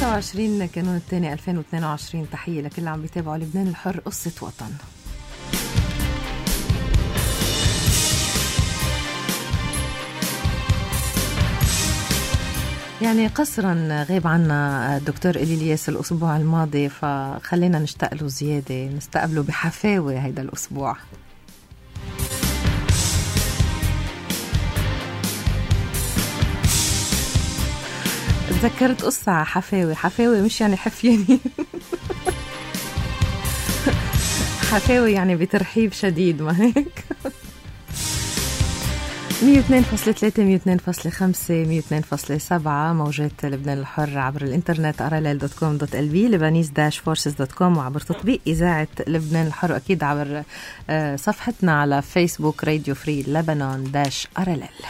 25 كانون الثاني 2022. تحية لكل عم بيتابعوا لبنان الحر قصة وطن. يعني قصرا غيب عنا الدكتور إلياس الأسبوع الماضي، فخلينا نشتاق له زيادة، نستقبله بحفاوة هيدا الأسبوع. تذكرت قصة حفاوة، حفاوة مش يعني حفياني حفاوة يعني بترحيب شديد، ما هيك؟ 102.3 102.5 102.7 موجات لبنان الحر عبر الانترنت rll.com.lb lebanese-forces.com وعبر تطبيق إذاعة لبنان الحر، أكيد عبر صفحتنا على فيسبوك راديو فري لبنان-RLL.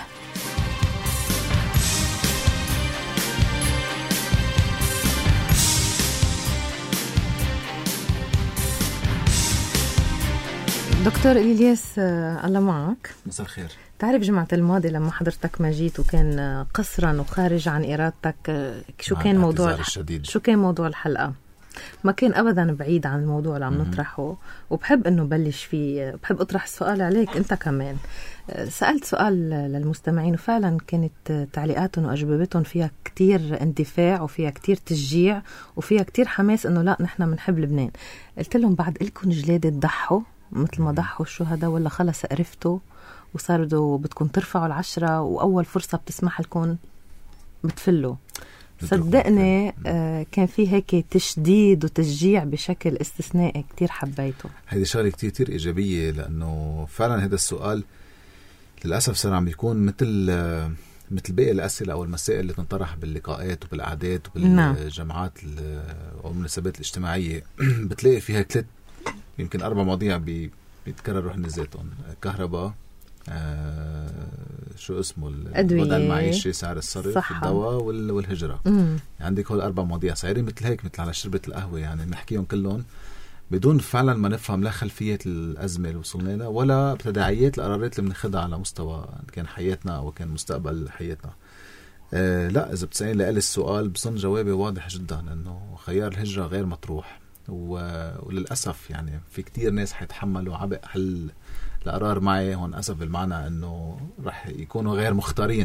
دكتور إلياس الله معك. مساء الخير. تعرف جمعة الماضي لما حضرتك ما جيت وكان قصرا وخارج عن إرادتك، شو كان موضوع الحلقة؟ ما كان أبدا بعيد عن الموضوع اللي عم نطرحه، وبحب أنه بلش فيه، بحب أطرح السؤال عليك أنت كمان. سألت سؤال للمستمعين وفعلا كانت تعليقاتهم وأجوبتهم فيها كتير اندفاع وفيها كتير تشجيع وفيها كتير حماس أنه لا نحن منحب لبنان. قلت لهم بعد إلكم جلادة تضحوا مثل ما ضحوا الشهداء، ولا خلص عرفتوا وصاروا بدكم ترفعوا 10 وأول فرصة بتسمح لكم بتفلوا؟ صدقني كان في هيك تشديد وتشجيع بشكل استثنائي، كتير حبيته. هيدي شغلة كتير إيجابية، لأنه فعلا هذا السؤال للأسف صار عم بيكون مثل باقي الأسئلة أو المسائل اللي تنطرح باللقاءات وبالأعداد وبالجماعات أو المناسبات الاجتماعية بتلاقي فيها 3 يمكن 4 مواضيع بيتكرروا هن ذاتهم: كهرباء، شو اسمه، الوضع المعيشي، سعر الصرف، الدواء والهجرة. عندك هول 4 مواضيع صغيرين مثل هيك، مثل على شربة القهوة، يعني نحكيهم كلهم بدون فعلا ما نفهم لا خلفية الأزمة اللي وصلنا لها ولا تداعيات القرارات اللي بناخدها على مستوى كان حياتنا أو كان مستقبل حياتنا. لا، إذا بتسألني لقال السؤال بظن جوابي واضح جدا، إنه خيار الهجرة غير مطروح، وللأسف يعني في كتير ناس حيتحملوا عبء حل القرار معي هون. أسف بالمعنى أنه رح يكونوا غير مختارين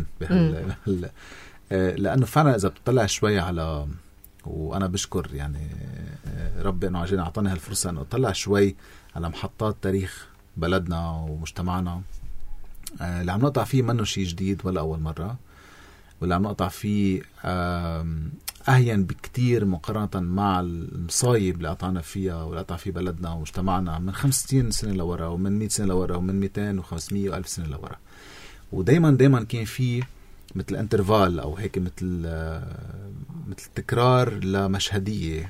لأنه فعلا إذا بتطلع شوي على، وأنا بشكر يعني ربي أنه عجينا أعطاني هالفرصة أنه أطلع شوي على محطات تاريخ بلدنا ومجتمعنا، اللي عم نقطع فيه منه شيء جديد ولا أول مرة، واللي عم نقطع فيه أهين بكتير مقارنة مع المصايب اللي قطعنا فيها واللي قطع فيه بلدنا ومجتمعنا من 65 سنة لورا ومن 100 سنة لورا ومن 200 و500 و1000 سنة لورا. ودايما كان فيه مثل انترفال أو هيك مثل تكرار لمشهدية،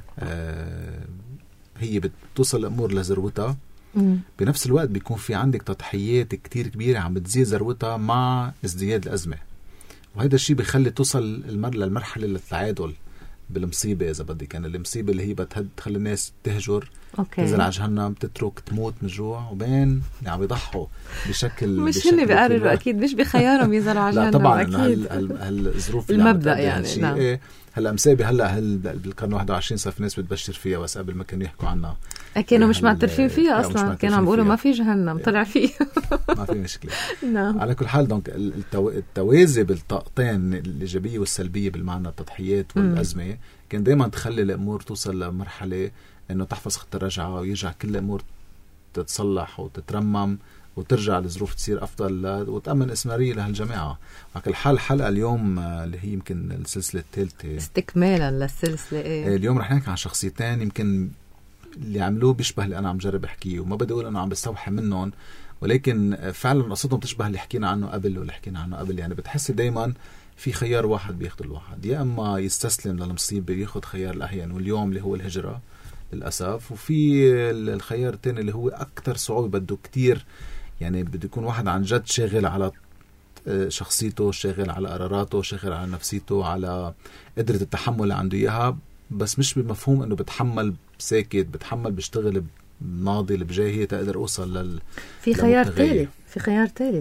هي بتوصل الأمور لذروتها، بنفس الوقت بيكون في عندك تضحيات كتير كبيرة عم بتزيد ذروتها مع ازدياد الأزمة، وهذا الشيء بيخلي توصل للمرحلة للتعادل بالمصيبة. إذا بدي كان المصيبة اللي هي بتخلي الناس تهجر، تنزل على جهنم، تترك، تموت من جوع، وبين اللي عم يضحوا بشكل مش هني بيقرروا، أكيد مش بخيارهم ينزلوا على جهنم. لا طبعا، أكيد هالظروف المبدأ يعني. نعم. هلا مسابة هلا بالقرن 21 صار في ناس بتبشر فيها، بس قبل ما كانوا يحكوا عنها كانوا مش معترفين فيها أصلا، كانوا عم بيقولوا ما في جهنم، طلع فيه ما في مشكلة. نعم. على كل حال دونك التوازي بالطاقتين الإيجابية والسلبية بالمعنى التضحيات والأزمة كان دايما تخلي الأمور توصل لمرحلة إنه تحفظ خط الرجعة ويرجع كل الأمور تتصلح وتترمم وترجع الظروف تصير أفضل وتأمن إستمرارية لهالجماعة. على كل حال الحلقة اليوم اللي هي يمكن السلسلة الثالثة استكمالا للسلسلة، اليوم رح نحكي عن شخصيتين يمكن اللي عملوه بيشبه اللي أنا عم جرب أحكيه، وما بدي أقول أنه عم بستوحي منهم، ولكن فعلا قصتهم تشبه اللي حكينا عنه قبل واللي حكينا عنه قبل. يعني بتحس دايما في خيار واحد بياخد الواحد، يا أما يستسلم للمصيبة ياخد خيار الأهين واليوم اللي هو الهجرة للأسف، وفي الخيار الثاني اللي هو أكتر صعوبة، بده كتير يعني بده يكون واحد عن جد شاغل على شخصيته، شاغل على قراراته، شاغل على نفسيته، على قدرة التحمل اللي عنده إياها، بس مش بمفهوم أنه بتحمل ساكت، بتحمل بشتغل ناضي بجاهية تقدر أوصل في خيار ثالث.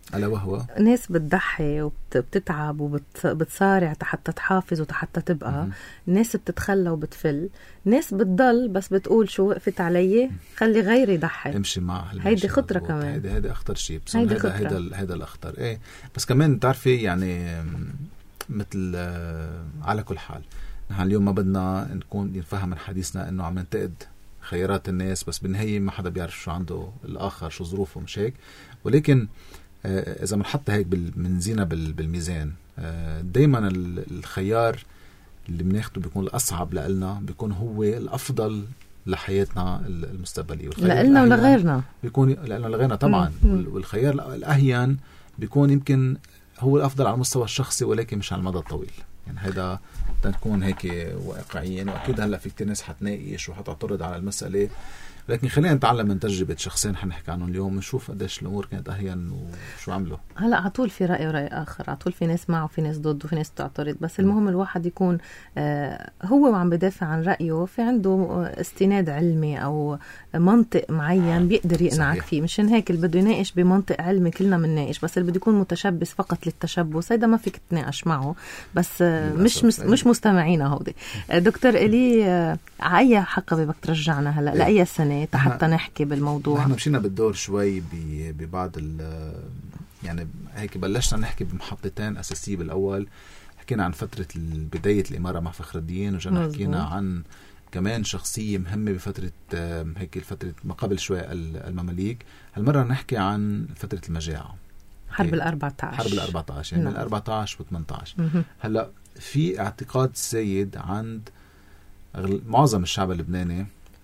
ألا وهو ناس بتضحي وبتتعب وبتصارع حتى تحافظ وحتى تبقى. ناس بتتخلى وبتفل. ناس بتضل بس بتقول شو وقفت علي خلي غيري يضحي. امشي مع هيدي خطرة كمان. هيدا أخطر شيء. هيدا الأخطر. إيه بس كمان تعرفي يعني مثل على كل حال نحن اليوم ما بدنا نكون نفهم من حديثنا إنه عم ننتقد خيارات الناس، بس بالنهاية ما حدا بيعرف شو عنده الآخر شو ظروفه مش هيك. ولكن إذا منحط هيك منزينة بالميزان، دايما الخيار اللي بناخده بيكون الأصعب لنا، بيكون هو الأفضل لحياتنا المستقبلية لنا ولغيرنا. بيكون لنا ولغيرنا طبعا. والخيار الأهين بيكون يمكن هو الأفضل على المستوى الشخصي ولكن مش على المدى الطويل. يعني هذا تكون هيك واقعيا. وأكيد هلأ في كتير ناس حتناقش وحتعترض على المسألة، لكن خلينا نتعلم من تجربة شخصين حنحكي عنهم اليوم ونشوف قديش الأمور كانت أهين وشو عملوا. هلأ عطول في رأي ورأي آخر، عطول في ناس معه وفي ناس ضده وفي ناس تعترض، بس المهم الواحد يكون هو وعم بدافع عن رأيه في عنده استناد علمي أو منطق معين بيقدر يقنعك فيه. مشان هيك اللي بده يناقش بمنطق علمي كلنا منناقش، بس اللي بده يكون متشبث فقط للتشبث هيدا ما فيك تناقش معه. بس مش مستمعين هودي. دكتور إلي، أي حقبة بدك ترجعنا هلأ لأي سنة حتى نحكي بالموضوع؟ نحن مشينا بالدور شوي ببعض يعني هيك بلشنا نحكي بمحطتين أساسية. بالأول حكينا عن فترة بداية الإمارة مع فخر الدين، وجينا حكينا عن كمان شخصية مهمة بفترة هيك الفترة ما قبل شوي المماليك. هالمرة نحكي عن فترة المجاعة، حرب ال14 يعني 14 و18. هلأ في اعتقاد سيد عند معظم الشعب اللبناني،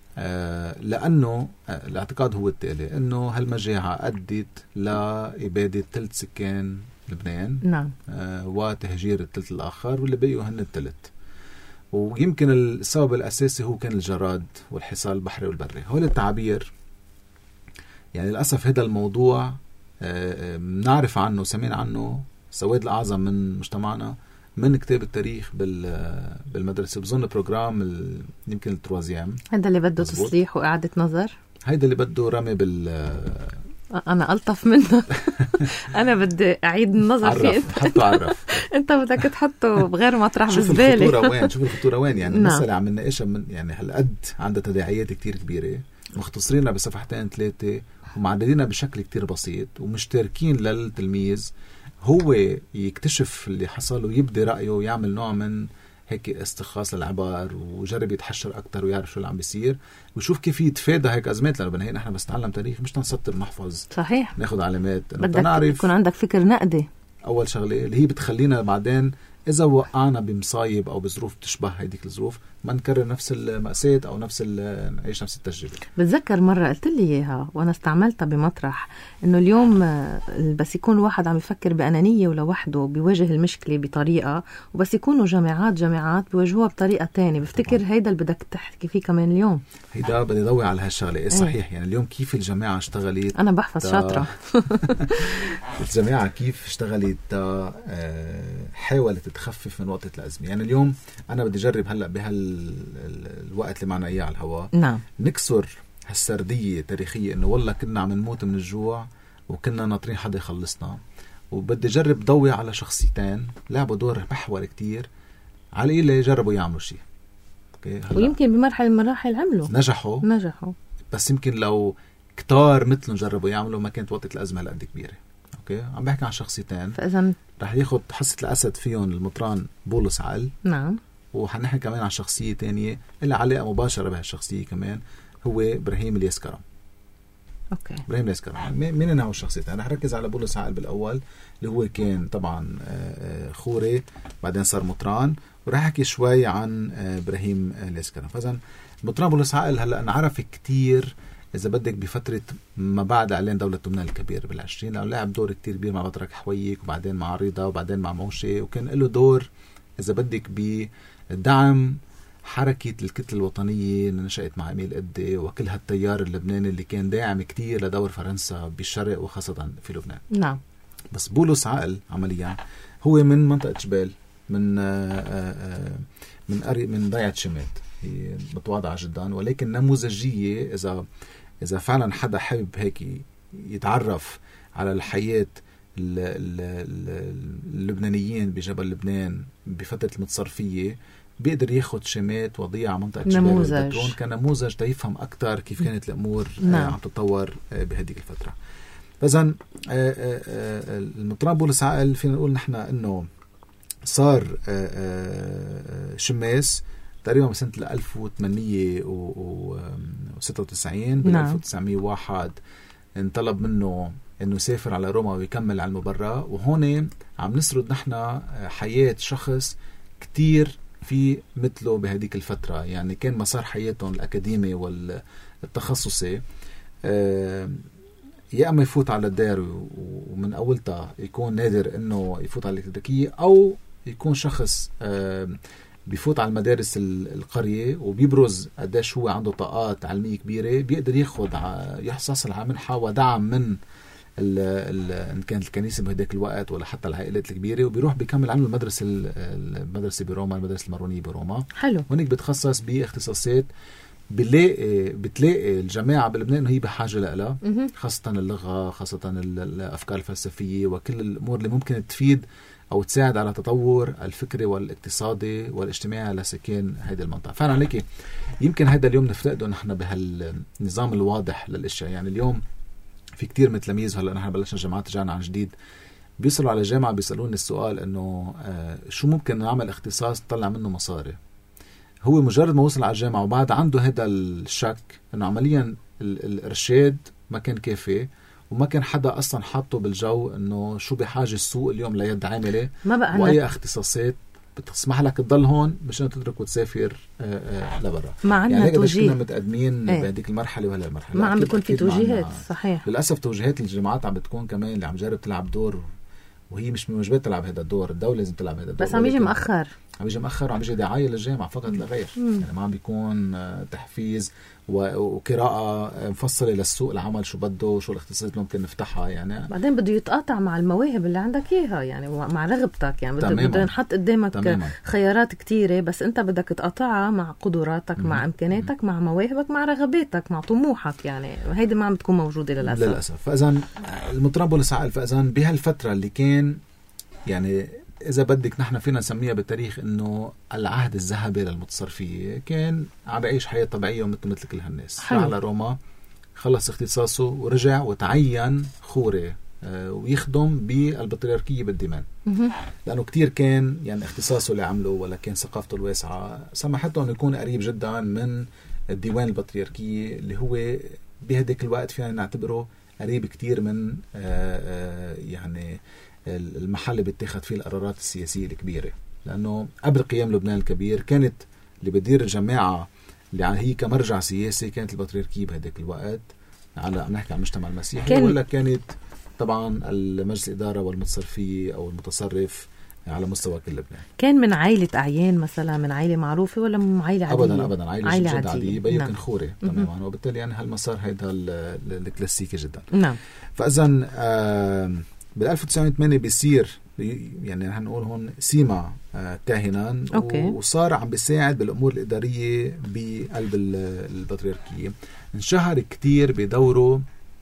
لأنه الاعتقاد هو التالي، أنه هالمجاعة أدت لإبادة ثلث سكان لبنان. نعم. وتهجير الثلث الآخر واللي بقيوا هن الثلث. ويمكن السبب الأساسي هو كان الجراد والحصار البحري والبري. هول التعابير يعني للأسف هذا الموضوع نعرف عنه سمين عنه سواد الأعظم من مجتمعنا من كتاب التاريخ بالمدرسة. بظن بروجرام يمكن التروازيام. هذا اللي بده تصليح وإعادة نظر. هيدا اللي بده رمي أنا ألطف منه. أنا بدي أعيد النظر فيه. حطه عرف. أنت بدك تحطه بغير مطرح بالزبالة. شوف الخطورة وين. يعني المسألة عم نناقشها يعني هالقد عندها تداعيات كتير كبيرة، مختصرينها بصفحتين 3 ومعددينها بشكل كتير بسيط ومشتركين للتلميذ هو يكتشف اللي حصل ويبدي رأيه ويعمل نوع من هيك استخلاص العبار وجرب يتحشر أكتر ويعرف شو اللي عم بيصير ويشوف كيف يتفادى هيك أزمات. لأنه بنهاية نحن بس نتعلم تاريخ مش نسطر نحفظ. صحيح. ناخد علامات. بدك نعرف يكون عندك فكر نقدي. أول شغلة اللي هي بتخلينا بعدين إذا وقعنا بمصايب أو بظروف تشبه هيديك الظروف ما نكرر نفس المأساة أو نعيش نفس التجربة. بتذكر مرة قلت لي إياها وأنا استعملتها بمطرح إنه اليوم بس يكون واحد عم يفكر بأنانية ولوحده بيواجه المشكلة بطريقة، وبس يكونوا جامعات بيواجهوها بطريقة تانية. بفتكر هيدا اللي بدك تحكي فيه كمان اليوم. هيدا بدي ضوي على هالشغلة. إيه صحيح. يعني اليوم كيف الجماعة اشتغلت. أنا بحفظ شاطرة. الجماعة كيف اشتغلت حاولت تخفف من وقت الأزمة. يعني اليوم أنا بدي أجرب هلأ الوقت اللي معنا إياه على الهواء. نعم. نكسر هالسردية التاريخية إنه والله كنا عم نموت من الجوع وكنا ناطرين حدا يخلصنا. وبدي أجرب ضوي على شخصيتين لعبوا دور محور كتير على اللي جربوا يعملوا شيء. ويمكن بمرحلة من المراحل عملوا نجحوا بس يمكن لو كتار مثلهم جربوا يعملوا ما كانت وقت الأزمة لقد كبيرة. عم بحكي عن شخصيتين فإذن رح ياخد حصة الأسد فيهم المطران بولس عقل. نعم. وحنحكي كمان عن شخصية تانية اللي علاقة مباشرة بهالشخصية كمان هو إبراهيم اليسكرم. إبراهيم اليسكرم مين هو الشخصية؟ أنا ركز على بولس عقل بالأول اللي هو كان طبعا خوري بعدين صار مطران، وراح أحكي شوي عن إبراهيم اليسكرم. فإذن مطران بولس عقل هلأ نعرف كتير إذا بدك بفترة ما بعد إعلان دولة لبنان الكبير بال20 لأنه لعب دور كتير كبير مع بطرك حويك وبعدين مع رضا وبعدين مع موشي، وكان له دور إذا بدك بدعم حركة الكتلة الوطنية اللي نشأت مع أميل قدي وكل هالتيار اللبناني اللي كان داعم كتير لدور فرنسا بالشرق وخاصة في لبنان. نعم. بس بولس عقل عمليا هو من منطقة جبال من ضيعة شمال، هي متواضعة جدا ولكن نموذجية إذا فعلا حدا حابب هيك يتعرف على الحياة اللبنانيين بجبل لبنان بفترة المتصرفية بيقدر ياخد شمات وضيع على منطقة شمال البترون كنموذج تيفهم أكتر كيف كانت الأمور عم تتطور بهذيك الفترة. فإذن المطران بولس عقل فينا نقول نحن إنه صار شماس تقريبا بسنة 1896. بال 1901 انطلب منه انه يسافر على روما ويكمل على المبرة. وهون عم نسرد نحن حياة شخص كتير في مثله بهديك الفترة. يعني كان مسار حياتهم الأكاديمي والتخصصي يا أما يفوت على الدار ومن أولتها يكون نادر إنه يفوت على الإلكتريكية، أو يكون شخص بيفوت على المدارس القرية وبيبرز قديش هو عنده طاقات علمية كبيرة، بيقدر يحصل على منحة ودعم من إن كانت الكنيسة بهداك الوقت ولا حتى العائلات الكبيرة، وبيروح بيكمل عنه المدرسة بروما، المدرسة المارونية بروما. حلو. هونيك بتخصص باختصاصات بتلاقي الجماعة بلبنان إنه هي بحاجة لها، خاصة اللغة، خاصة الأفكار الفلسفية وكل الأمور اللي ممكن تفيد أو تساعد على تطور الفكري والاقتصادي والاجتماعي لسكان هذه المنطقة. فعلا عليك يمكن هذا اليوم نفتقده نحن بهالنظام الواضح للأشياء. يعني اليوم في كتير من تلاميذ، هلا نحن بلشنا جامعات رجعنا عن جديد، بيصلوا على الجامعة بيسألون السؤال إنه شو ممكن نعمل اختصاص تطلع منه مصاري. هو مجرد ما وصل على الجامعة وبعد عنده هذا الشك إنه عمليا الإرشاد ما كان كافي، وما كان حدا أصلا حاطه بالجو إنه شو بحاجة السوق اليوم ليد عاملة وأي اختصاصات بتسمح لك تضل هون مش أن تترك وتسافر لبرا. يعني كنا متقدمين بهذيك المرحلة ولا المرحلة ما عم بيكون في توجيهات. صحيح. للأسف توجيهات الجامعات عم بتكون كمان اللي عم جرب تلعب دور وهي مش من واجبات تلعب هذا الدور. الدولة لازم تلعب هذا الدور، بس عم يجي مؤخر وعم يجي دعاية للجامعة فقط لا غير. يعني ما عم بيكون تحفيز وقراءة مفصلة للسوق العمل، شو بده، شو الاختصاصات ممكن نفتحها. يعني بعدين بده يتقاطع مع المواهب اللي عندك إياها، يعني مع رغبتك. يعني بده نحط قدامك خيارات كتيرة، بس أنت بدك تقاطعها مع قدراتك، مع إمكاناتك، مع مواهبك، مع رغباتك، مع طموحك. يعني هيدي ما عم بتكون موجودة للأسف. فإذن المطران بولس عقل فإذن بهالفترة اللي كان يعني إذا بدك نحن فينا نسميها بالتاريخ إنه العهد الذهبي للمتصرفية، كان عم يعيش حياة طبيعية مثل كل هالناس. على روما، خلص اختصاصه ورجع وتعين خوري ويخدم بالبطريركية بالدمام، لأنه كتير كان يعني اختصاصه اللي عمله ولا كان ثقافته الواسعة سمحته أنه يكون قريب جدا من الديوان البطريركية اللي هو بهديك الوقت فينا نعتبره قريب كتير من يعني المحل اللي بيتاخد فيه القرارات السياسية الكبيرة. لأنه قبل قيام لبنان الكبير كانت اللي بدير الجماعة اللي هي كمرجع سياسي كانت البطريركية بهداك الوقت، على نحكي عن المجتمع المسيحي، ولا كانت طبعا المجلس الإدارة والمتصرفية أو المتصرف على مستوى كل لبنان. كان من عائلة أعيان مثلا، من عائلة معروفة ولا من عائلة عادية؟ أبدا عائلة جدا عادية يمكن خوري تماما. وبالتالي يعني هالمسار هيدا الكلاسيكي جدا. نعم. فإذن بال 1908 بيصير يعني هنقول هون سيما كاهنا، وصار عم بيساعد بالأمور الإدارية بقلب البطريركية. انشهر كتير بدوره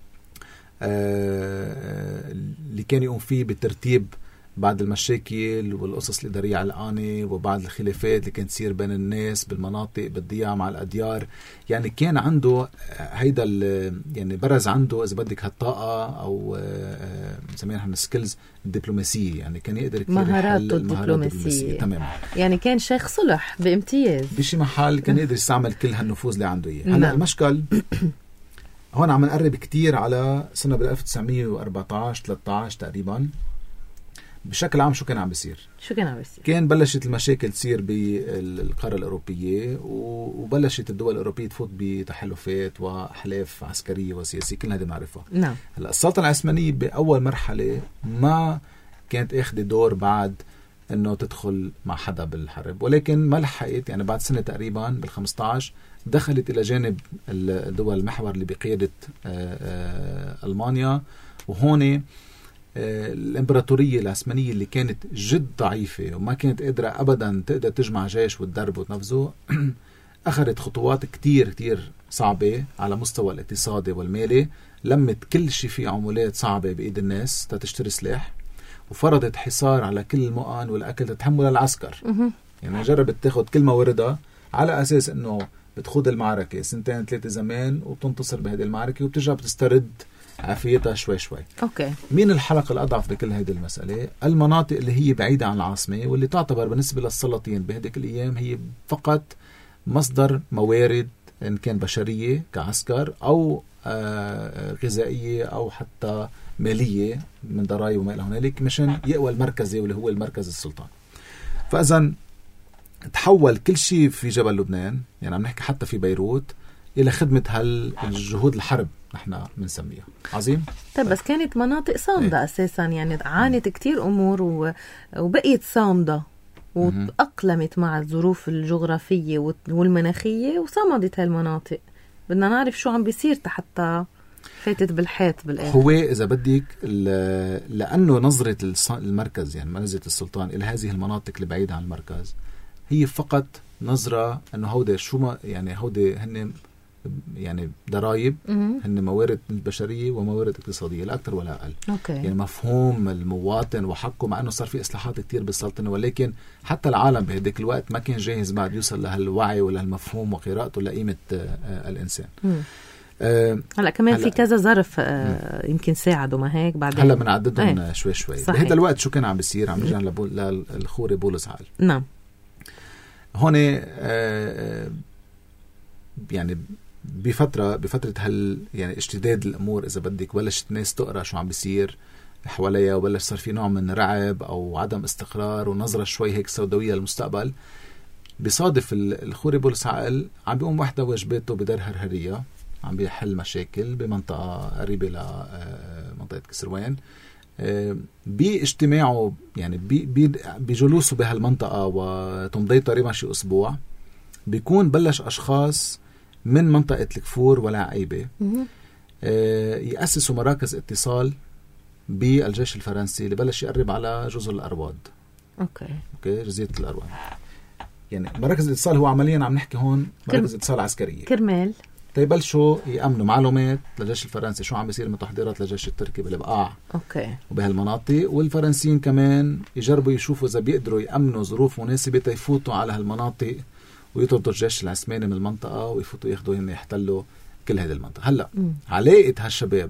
اللي كان يقوم فيه بترتيب بعد المشاكل والقصص الإدارية علقانة وبعد الخلافات اللي كانت تصير بين الناس بالمناطق بالضياع مع الأديار. يعني كان عنده هيدا يعني برز عنده إذا بدك هالطاقة أو نسميها نحن سكيلز الدبلوماسية. يعني كان يقدر كتير مهاراته الدبلوماسية. تماما. يعني كان شيخ صلح بامتياز بشي محل، كان يقدر يستعمل كل هالنفوذ اللي عنده إياه. هلا المشكل هون عم نقرب كتير على سنة بال 1914-13 تقريبا. بشكل عام شو كان عم بيصير؟ كان بلشت المشاكل تصير بالقارة الأوروبية، وبلشت الدول الأوروبية تفوت بتحالفات وأحلاف عسكرية وسياسية، كل هذه معرفة. نعم. السلطنة العثمانية بأول مرحلة ما كانت اخذ دور بعد انه تدخل مع حدا بالحرب، ولكن ما لحقت. يعني بعد سنة تقريبا بال15 دخلت إلى جانب الدول المحور اللي بقيادة ألمانيا. وهون الإمبراطورية العثمانية اللي كانت جد ضعيفة وما كانت قادرة أبدا تقدر تجمع جيش وتدرب وتنفذه أخذت خطوات كتير كتير صعبة على مستوى الاقتصادي والمالي لمت كل شيء في عمولات صعبة بإيد الناس تشتري سلاح، وفرضت حصار على كل المؤن والأكل تتحمل العسكر. يعني جربت تاخد كل مواردها على أساس أنه بتخوض المعركة 2-3 زمان وبتنتصر بهذه المعركة وبترجع بتسترد عافيتها شوي شوي. أوكي. مين الحلقة الأضعف بكل هذه المسألة؟ المناطق اللي هي بعيدة عن العاصمة واللي تعتبر بالنسبة للسلاطين بهذيك الأيام هي فقط مصدر موارد إن كان بشرية كعسكر أو غذائية أو حتى مالية من ضرائب وما إلى هنالك مشان يقوى المركزي واللي هو المركز السلطان. فإذا تحول كل شيء في جبل لبنان، يعني عم نحكي حتى في بيروت، إلى خدمة هالجهود الحرب نحن بنسميها. عظيم. طيب بس كانت مناطق صامدة أساسا، يعني عانت كتير أمور وبقيت صامدة وتأقلمت مع الظروف الجغرافية والمناخية وصمدت هالمناطق. بدنا نعرف شو عم بيصير حتى فاتت بالحيط بالآخر. هو إذا بدك لأنه نظرة المركز، يعني منزلة السلطان إلى هذه المناطق اللي بعيدة عن المركز، هي فقط نظرة أنه هودي شو ما يعني هودي هن يعني ضرائب، هن موارد بشرية وموارد اقتصادية لا أكثر ولا أقل. أوكي. يعني مفهوم المواطن وحقه، مع أنه صار في إصلاحات كتير بالسلطنة، ولكن حتى العالم بهديك الوقت ما كان جاهز بعد يوصل لهالوعي ولا المفهوم وقراءته لقيمة الإنسان. هلا كمان في كذا ظرف يمكن ساعدوا ما هيك بعدين. هلا بنعددهم شوي شوي. بهذا الوقت شو كان عم بيصير؟ عم يرجع للخوري بولس عقل. نعم. هون يعني بفترة يعني اشتداد الأمور إذا بدك، بلشت الناس تقرأ شو عم بيصير حواليها، وبلش صار في نوع من رعب أو عدم استقرار ونظرة شوي هيك سوداوية للمستقبل. بصادف الخوري بولس عقل عم بيقوم واحدة واجباته بدار هرهرية، عم بيحل مشاكل بمنطقة قريبة لمنطقة كسروان. باجتماعه يعني بجلوسه بهالمنطقة وتمضي تقريبا شي أسبوع، بيكون بلش أشخاص من منطقة الكفور والعقيبة يأسسوا مراكز اتصال بالجيش الفرنسي اللي بلش يقرب على جزر الأرواد. أوكي جزيرة الأرواد. يعني مراكز الاتصال هو عمليا عم نحكي هون مراكز اتصال عسكرية كرمال تيبلشوا يأمنوا معلومات للجيش الفرنسي شو عم بيصير من تحضيرات للجيش التركي بالبقاع وبهالمناطق، والفرنسيين كمان يجربوا يشوفوا إذا بيقدروا يأمنوا ظروف مناسبة تيفوتوا على هالمناطق ويطردوا الجيش العثماني من المنطقة ويفوتوا ياخدوا هن يحتلوا كل هذه المنطقة. هلأ علاقة هالشباب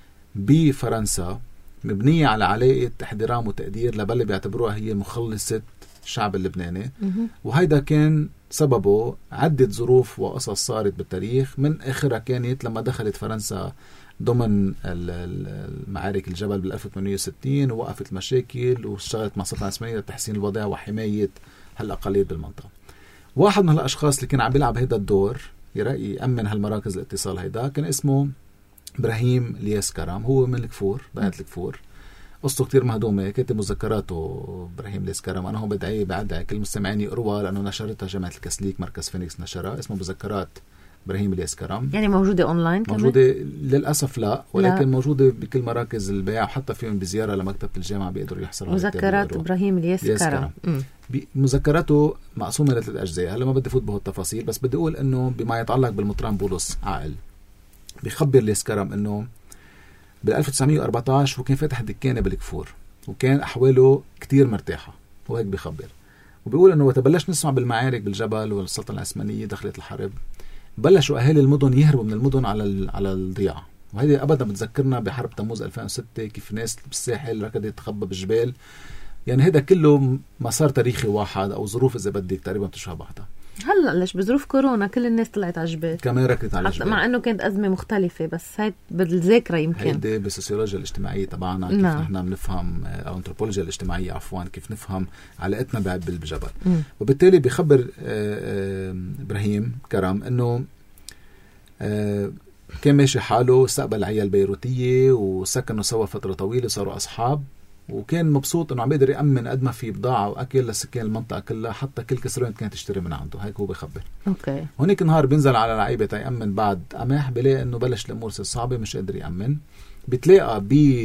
بفرنسا مبنية على علاقة احترام وتقدير لبالي بيعتبروها هي مخلصة الشعب اللبناني، وهيدا كان سببه عدة ظروف وقصص صارت بالتاريخ. من آخرها كانت لما دخلت فرنسا ضمن المعارك الجبل بال 1860 ووقفت المشاكل واشتغلت مع السلطة العثمانية لتحسين الوضع وحماية هالأقاليم بالمنطقة. واحد من هالأشخاص اللي كان عم بيلعب هيدا الدور يأمن هالمراكز الاتصال هيدا كان اسمه إبراهيم الياس كرم. هو من الكفور، ضيعة الكفور. قصته كتير مهضومة، كاتب مذكراته إبراهيم الياس كرم. أنا هون بدعي كل مستمعين يقروها لأنه نشرتها جامعة الكاثوليك مركز فينيكس نشرها، اسمه مذكرات إبراهيم الياس كرم. يعني موجودة أونلاين كمان؟ موجودة للأسف لا، ولكن لا. موجودة بكل مراكز البيع، وحتى فيهم بزيارة لمكتبة الجامعة بيقدروا يحصلوا على مذكرات إبراهيم الياس كرم. مذكراته مقسومة ل3 أجزاء. هلا ما بدي فوت بهالتفاصيل، بس بدي أقول إنه بما يتعلق بالمطران بولس عقل بيخبر الياس كرم إنه بال 1914 هو كان فاتح دكانة بالكفور وكان أحواله كتير مرتاحة، هو هيك بيخبر. وبيقول إنه وتبلش نسمع بالمعارك بالجبل والسلطة العثمانية دخلت الحرب، بلشوا أهالي المدن يهربوا من المدن على الضياع. وهذه أبدا بتذكرنا بحرب تموز 2006 كيف ناس بالساحل ركضت تخبى بالجبال. يعني هذا كله مسار تاريخي واحد أو ظروف إذا بدك تقريبا بتشبه بعضها. هلا ليش بظروف كورونا كل الناس طلعت على الجبال كمان ركضت على الجبال، مع انه كانت ازمه مختلفه، بس هاي بالذاكره يمكن هيدي بالسوسيولوجيا الاجتماعيه تبعنا كيف نحن بنفهم، او انثروبولوجيا الاجتماعيه عفوا، كيف نفهم علاقتنا بالجبل. وبالتالي بيخبر ابراهيم كرم انه كان ماشي حاله، استقبل عيال بيروتيه وسكنوا سوا فتره طويله، صاروا اصحاب، وكان مبسوط انه عم يقدر يأمن قد ما في بضاعة واكل لسكان المنطقة كلها، حتى كل كسروان كانت تشتري من عنده. هيك هو بيخبر. اوكي. هونيك نهار بينزل على العيبة تيأمن بعد قمح، بلاقي انه بلش الامور صعبة، مش قادر يأمن. بتلاقى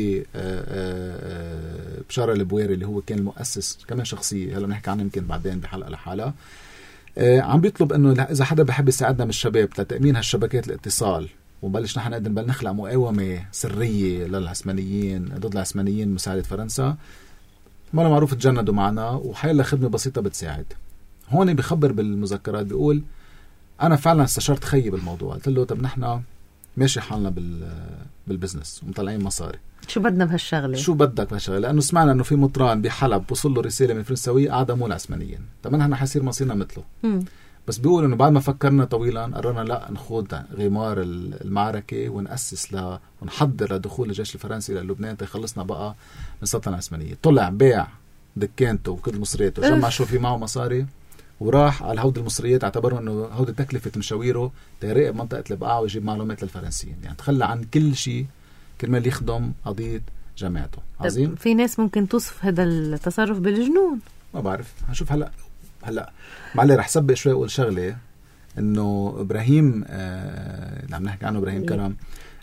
بشارة البويري اللي هو كان المؤسس كمان شخصية، هلا بنحكي عنه يمكن بعدين بحلقة لحالها، عم بيطلب انه اذا حدا بحب يساعدنا من الشباب لتأمين هالشبكات الاتصال ونبلش نحن نقدر نخلق مقاومة سرية للعثمانيين ضد العثمانيين مساعدة فرنسا، ما معروف تجندوا معنا وحيلا خدمة بسيطة بتساعد. هون بيخبر بالمذكرات بيقول أنا فعلا استشرت خيي بالموضوع، قلت له طب نحن ماشي حالنا بالبزنس ومطلعين مصاري، شو بدنا بهالشغلة؟ شو بدك بهالشغلة؟ لأنه سمعنا أنه في مطران بحلب وصل له رسالة من الفرنساوية أعدموا العثمانيين، طب نحن حيصير مصيرنا مثله. بس بيقول أنه بعد ما فكرنا طويلا قررنا لا نخوض غمار المعركة ونأسس ونحضر لدخول الجيش الفرنسي للبنان تخلصنا بقى من السلطنة العثمانية. طلع بيع دكانته وكل مصرياته، جمع شو في معه مصاري وراح على هود المصريات، اعتبروا انه هود تكلفة مشاويره تيراقب منطقة البقاع ويجيب معلومات للفرنسيين، يعني تخلى عن كل شيء كرمال يخدم قضية جماعته. عظيم. في ناس ممكن توصف هذا التصرف بالجنون، ما بعرف. هنشوف هلا معلي رح سبق شوي اقول شغله، انه ابراهيم اللي عم نحكي عنه ابراهيم كرم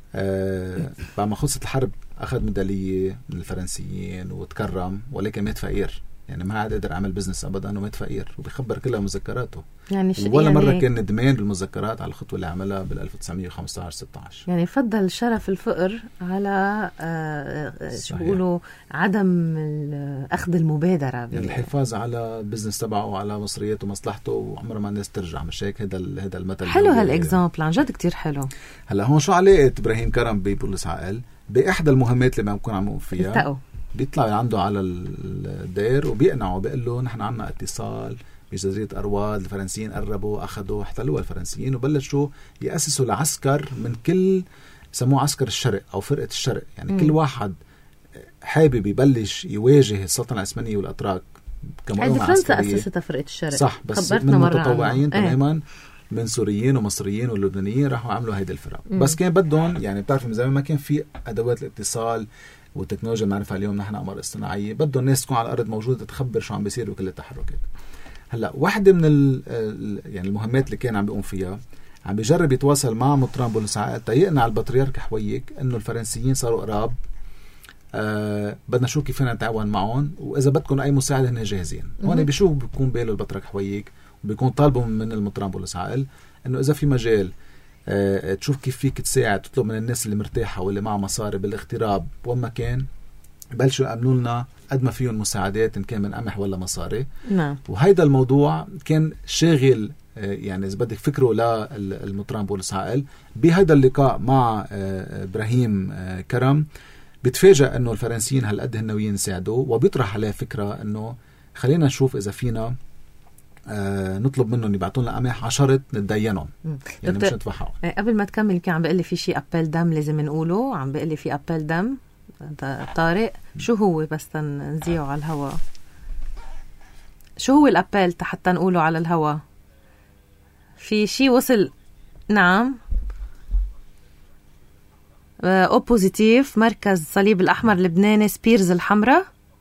بعد ما خلصت الحرب اخذ ميداليه من الفرنسيين وتكرم، ولكن مات فقير، يعني ما عاد قدر يعمل بزنس ابدا ومات فقير، وبيخبر كلها مذكراته. يعني ولا مره يعني كان ندمان بالمذكرات على الخطوه اللي عملها بال 1915-16. يعني فضل شرف الفقر على شو بيقولوا عدم اخذ المبادره، يعني الحفاظ على البزنس تبعه وعلى مصرياته ومصلحته، وعمر ما الناس ترجع. مش هيك هذا المثل حلو هالاكزامبل عن جد كتير حلو. هلا هون شو علاقه ابراهيم كرم ببولس عقل؟ باحدى المهمات اللي ما بكون عم يقوم فيها التقوا. بيطلع عنده على الدير وبيقنعه، بيقول له نحن عنا اتصال بجزيرة أرواد، الفرنسيين قربوا أخذوا احتلوا الفرنسيين وبلشوا يأسسوا العسكر من كل سموه عسكر الشرق أو فرقة الشرق، يعني كل واحد حابب يبلش يواجه السلطنة العثمانية والأتراك كمقاومة عسكرية. فرنسا أسستها فرقة الشرق، صح، بس من متطوعين تماما من سوريين ومصريين واللبنانيين راحوا عملوا هيدا الفرق. بس كان بدهم، يعني بتعرف من زمان ما كان في أدوات الاتصال والتكنولوجيا المعرفة اليوم نحن أقمار اصطناعية، بدهم الناس تكون على الأرض موجودة تخبر شو عم بيصير وكل التحركات. هلا واحدة من يعني المهمات اللي كان عم بيقوم فيها، عم بيجرب يتواصل مع مطران بولس عقل تيقنع البطريرك حويك إنه الفرنسيين صاروا قراب، بدنا شو كيف نتعاون معهم، وإذا بدكم أي مساعدة هن جاهزين. هون بشوف بيكون باله البطريرك حويك وبيكون طالبوا من المطران بولس عقل إنه إذا في مجال تشوف كيف فيك تساعد، تطلب من الناس اللي مرتاحة واللي معها مصاري بالاغتراب وما كان بلشوا يأمنوا لنا قد ما فيهم مساعدات إن كان من قمح ولا مصاري. نعم. وهيدا الموضوع كان شاغل يعني إذا بدك فكره للمطران بولس عقل. بهذا اللقاء مع إبراهيم كرم بتفاجأ إنه الفرنسيين هالقد هنويين يساعدوه، وبيطرح عليه فكرة إنه خلينا نشوف إذا فينا نطلب منهم يبعتون لنا قمح عشرة نتدينهم، يعني مش ندفع حقهم. قبل ما تكمل كان عم بيقول لي في شيء أبل دم لازم نقوله، عم بيقول لي في أبل دم طارق، شو هو بس نزيعه على الهواء؟ شو هو الأبل حتى نقوله على الهواء؟ في شيء وصل. نعم، او بوزيتيف مركز صليب الأحمر اللبناني سبيرز الحمراء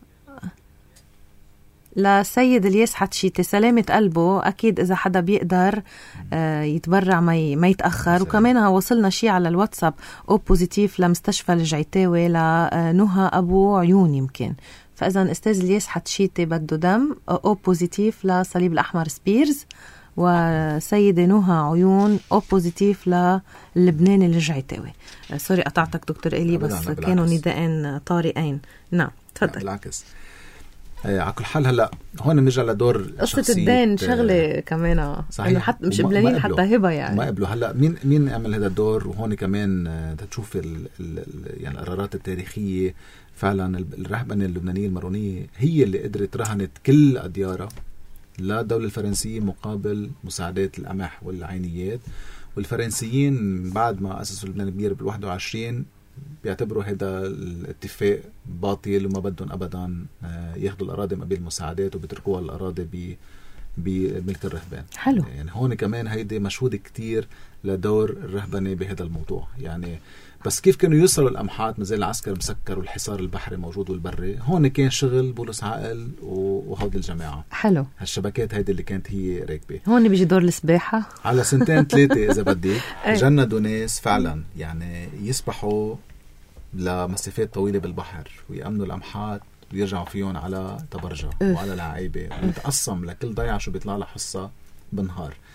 لسيد الياس حتشيتي، سلامة قلبه. أكيد إذا حدا بيقدر يتبرع ما يتأخر. وكمان وصلنا شيء على الواتساب أو بوزيتيف لمستشفى الجعيتاوي لنهى أبو عيون يمكن. فإذا أستاذ الياس حتشيتي بده دم، أو بوزيتيف لصليب الأحمر سبيرز، وسيدة نهى عيون أو بوزيتيف للبناني الجعيتاوي. سوري قطعتك دكتور إلي، بس كانوا نداءين طارئين. نعم تفضل. بالعكس. على كل حال هلا هون نرجع لدور قصة الدين شغلة كمان صحيح، حتى مش قبلانين حتى هبة يعني ما قبلوا. هلا مين عمل هذا الدور؟ وهون كمان تشوف يعني القرارات التاريخية. فعلا الرهبنة اللبنانية المارونية هي اللي قدرت رهنت كل أديارها للدولة الفرنسية مقابل مساعدات القمح والعينيات. والفرنسيين بعد ما أسسوا لبنان كبير بال21 بيعتبروا هذا الاتفاق باطل وما بدهم أبدا ياخدوا الأراضي مقابل المساعدات وبيتركوها الأراضي بملك الرهبان. حلو. يعني هون كمان هيدي مشهود كتير لدور الرهبنة بهذا الموضوع. يعني بس كيف كانوا يوصلوا الأمحات مازال العسكر مسكر والحصار البحري موجود والبري، هون كان شغل بولس عقل وهود الجماعة. حلو. هالشبكات هيدي اللي كانت هي راكبة. هون بيجي دور السباحة على 2-3 إذا بدك. جندوا ناس فعلا يعني يسبحوا لمسافات طويلة بالبحر ويأمنوا الأمحات ويرجعوا فيهم على تبرجة وعلى لعيبة ويتقسم لكل ضيعة شو بيطلع لها حصة بالنهار.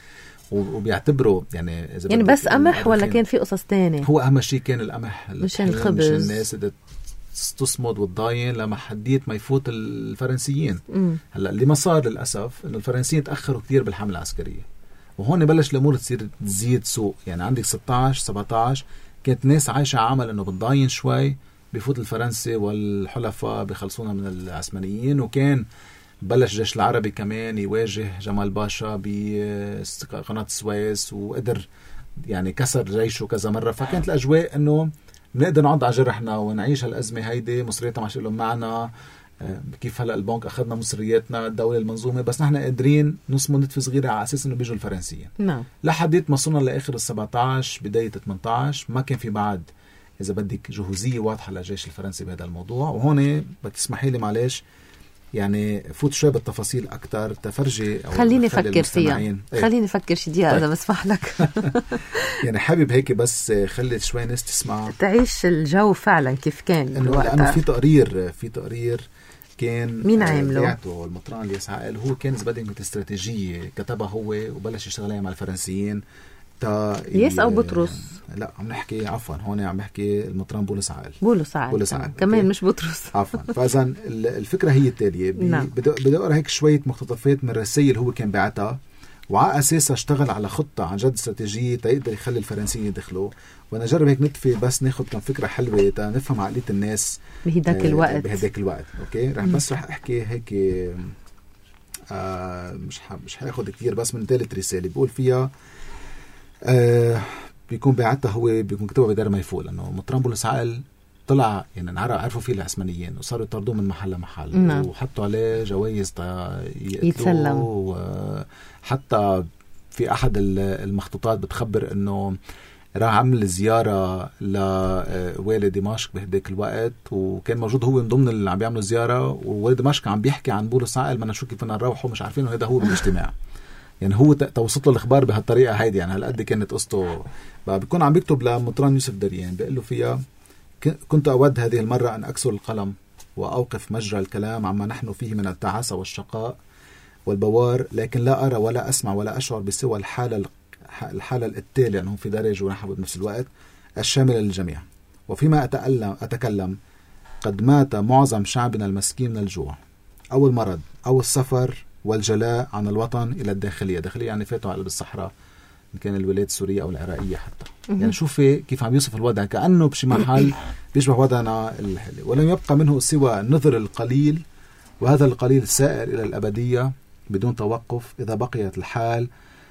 وبيعتبروا يعني إذا يعني بس قمح ولا كان في قصص تانية؟ هو أهم شيء كان القمح، مش الخبز، مش الناس تصمد وتضاين لما حديت ما يفوت الفرنسيين. هلا اللي ما صار للأسف إنه الفرنسيين تأخروا كتير بالحملة العسكرية، وهون بلش الأمور تصير تزيد سوء. يعني عندك 16-17 كانت ناس عايشة عمل إنه بتضاين شوي بيفوت الفرنسي والحلفاء بيخلصونا من العثمانيين، وكان بلش الجيش العربي كمان يواجه جمال باشا بقناة السويس وقدر يعني كسر جيشه كذا مرة. فكانت الأجواء إنه بنقدر نقعد على جرحنا ونعيش هالأزمة هيدي، مصرياتنا مش لهم معنا، كيف هلأ البنك أخذنا مصرياتنا، الدولة المنظومة، بس نحن قادرين نصمد نتفة صغيرة على أساس إنه بيجوا الفرنسيين. نعم. لحديت ما صرنا لآخر 17 بداية 18 ما كان في بعد إذا بدك جهوزية واضحة للجيش الفرنسي بهذا الموضوع. وهون بتسمحي لي معلش يعني فوت شوي بالتفاصيل أكتر تفرجي خليني أفكر فيها. خليني أفكر شي دقيقة إذا بسمح لك. يعني حابب هيك بس خلي شوي ناس تسمع تعيش الجو فعلا كيف كان. لأنه في تقرير كان مين عامله؟ بيعته المطران الياس عائل. هو كان زبادي مثل استراتيجية كتبها هو وبلش يشتغل مع الفرنسيين. ياس أو بطرس؟ لا عم نحكي عفوا هون عم نحكي المطران بولس عائل. بولس عائل كمان مش بطرس. عفوا. فإذن الفكرة هي التالية. بدي أقرأ هيك شوية مقتطفات من رسائل هو كان بعتها، وعلى أساسها اشتغل على خطة عن جد استراتيجية تقدر يخلي الفرنسيين يدخلوا. وأنا جرب هيك نتفي بس ناخد كم فكرة حلوة تنفهم عقلية الناس بهداك الوقت. أوكي رح أحكي هيك مش هاخد كتير بس من ثالث رسالة بيقول فيها بيكون بعتها هو بيكون كتبه بدار ما يفوق، لأنه مطران بولس عائل طلع يعني عرفوا فيه العثمانيين وصاروا يطردوه من محل لمحل وحطوا عليه جوائز يتسلم. وحتى في أحد المخطوطات بتخبر إنه راح عمل زيارة لوالي دمشق بهداك الوقت، وكان موجود هو من ضمن اللي عم بيعملوا زيارة، ووالي دمشق عم بيحكي عن بولس عائل بدنا شو كيف بدنا نروحوا مش عارفين هذا هو بالاجتماع. يعني هو توصل له الأخبار بهالطريقة هيدي. يعني هالقد كانت قصته. بيكون عم بيكتب لمطران يوسف دريان بيقول له فيها كنت أود هذه المرة أن أكسر القلم وأوقف مجرى الكلام عما نحن فيه من التعاسة والشقاء والبوار، لكن لا أرى ولا أسمع ولا أشعر بسوى الحالة التالية أنهم في درج ونحو بنفس الوقت الشاملة للجميع. وفيما أتكلم قد مات معظم شعبنا المسكين من الجوع أو المرض أو السفر والجلاء عن الوطن إلى الداخلية يعني فاتوا على قلب الصحراء إن كان الولايات السورية أو العراقية حتى. يعني شوفي كيف عم يوصف الوضع كأنه بشي محل بيشبه وضعنا الحالي. ولم يبقى منه سوى النذر القليل، وهذا القليل سائر إلى الأبدية بدون توقف إذا بقيت الحال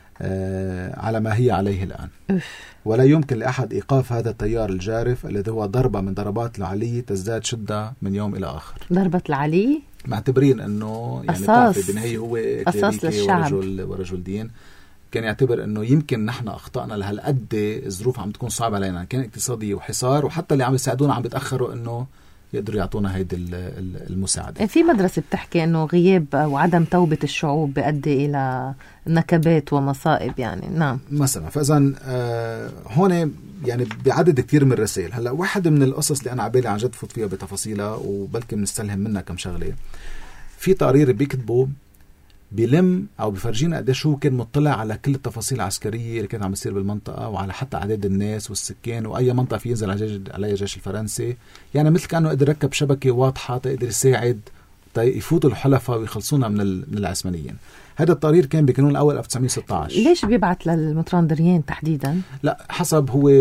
على ما هي عليه الآن. ولا يمكن لأحد إيقاف هذا التيار الجارف الذي هو ضربة من ضربات العلي تزداد شدة من يوم إلى آخر. ضربة العلي معتبرين أنه يعني أساس بالنهاية هو أساس للشعب ورجل دين. كان يعتبر أنه يمكن نحن أخطأنا لهالقد الظروف عم تكون صعبة علينا، كان اقتصادي وحصار، وحتى اللي عم يساعدونا عم بتأخروا أنه يقدروا يعطونا هيدي المساعدة. في مدرسة بتحكي أنه غياب وعدم توبة الشعوب بيؤدي إلى نكبات ومصائب يعني. نعم مثلا. فإذن هون يعني بعدد كتير من الرسائل. هلأ واحد من القصص اللي أنا عبالي عن جد فوت فيها بتفاصيلها وبلكي بنستلهم منها كم شغلة. في تقرير بيكتبوا بيلم أو بيفرجينا قديش هو كان مطلع على كل التفاصيل العسكرية اللي كانت عم بتصير بالمنطقة، وعلى حتى أعداد الناس والسكان وأي منطقة في ينزل عليها الجيش الفرنسي. يعني مثل كأنه قدر يركب شبكة واضحة تقدر يساعد يفوتوا الحلفاء ويخلصونا من العثمانيين. هذا التقرير كان بقانون الأول 1916. ليش بيبعت للمطران دريان تحديدا؟ لا حسب هو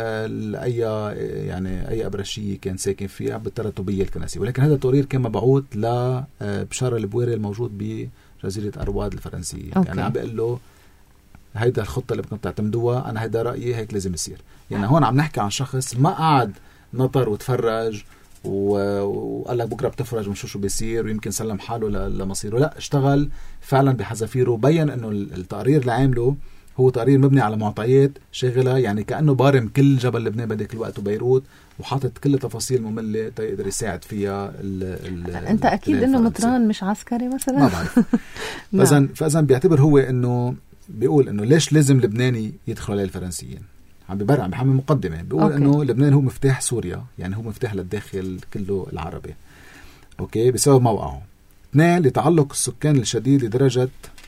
أي أبرشية كان ساكن فيها بالتراتبية الكنسية، ولكن هذا التقرير كان مبعوث لبشار البويري الموجود بجزيرة أرواد الفرنسية. يعني عم بقول له هيدا الخطة اللي بدكم تعتمدوها، أنا هيدا رأيي هيك لازم يصير. يعني هون عم نحكي عن شخص ما قعد نطر وتفرج وقال لك بكرة بتفرج ونشوف شو بيصير ويمكن سلم حاله لمصيره. لا، اشتغل فعلا بحذافيره. بين انه التقرير اللي عامله هو تقرير مبني على معطيات شاغلة، يعني كأنه بارم كل جبل لبنان بديك الوقت وبيروت، وحاطط كل تفاصيل مملة تقدر يساعد فيها انت اكيد انه مطران مش عسكري مثلا، ما بعرف. فاذا بيعتبر هو انه بيقول انه ليش لازم لبناني يدخلوا عليه الفرنسيين. عم بيحمل مقدمة بيقول انه لبنان هو مفتاح سوريا، يعني هو مفتاح للداخل كله العربي. اوكي، بسبب موقعه. 2 لتعلق السكان الشديد لدرجة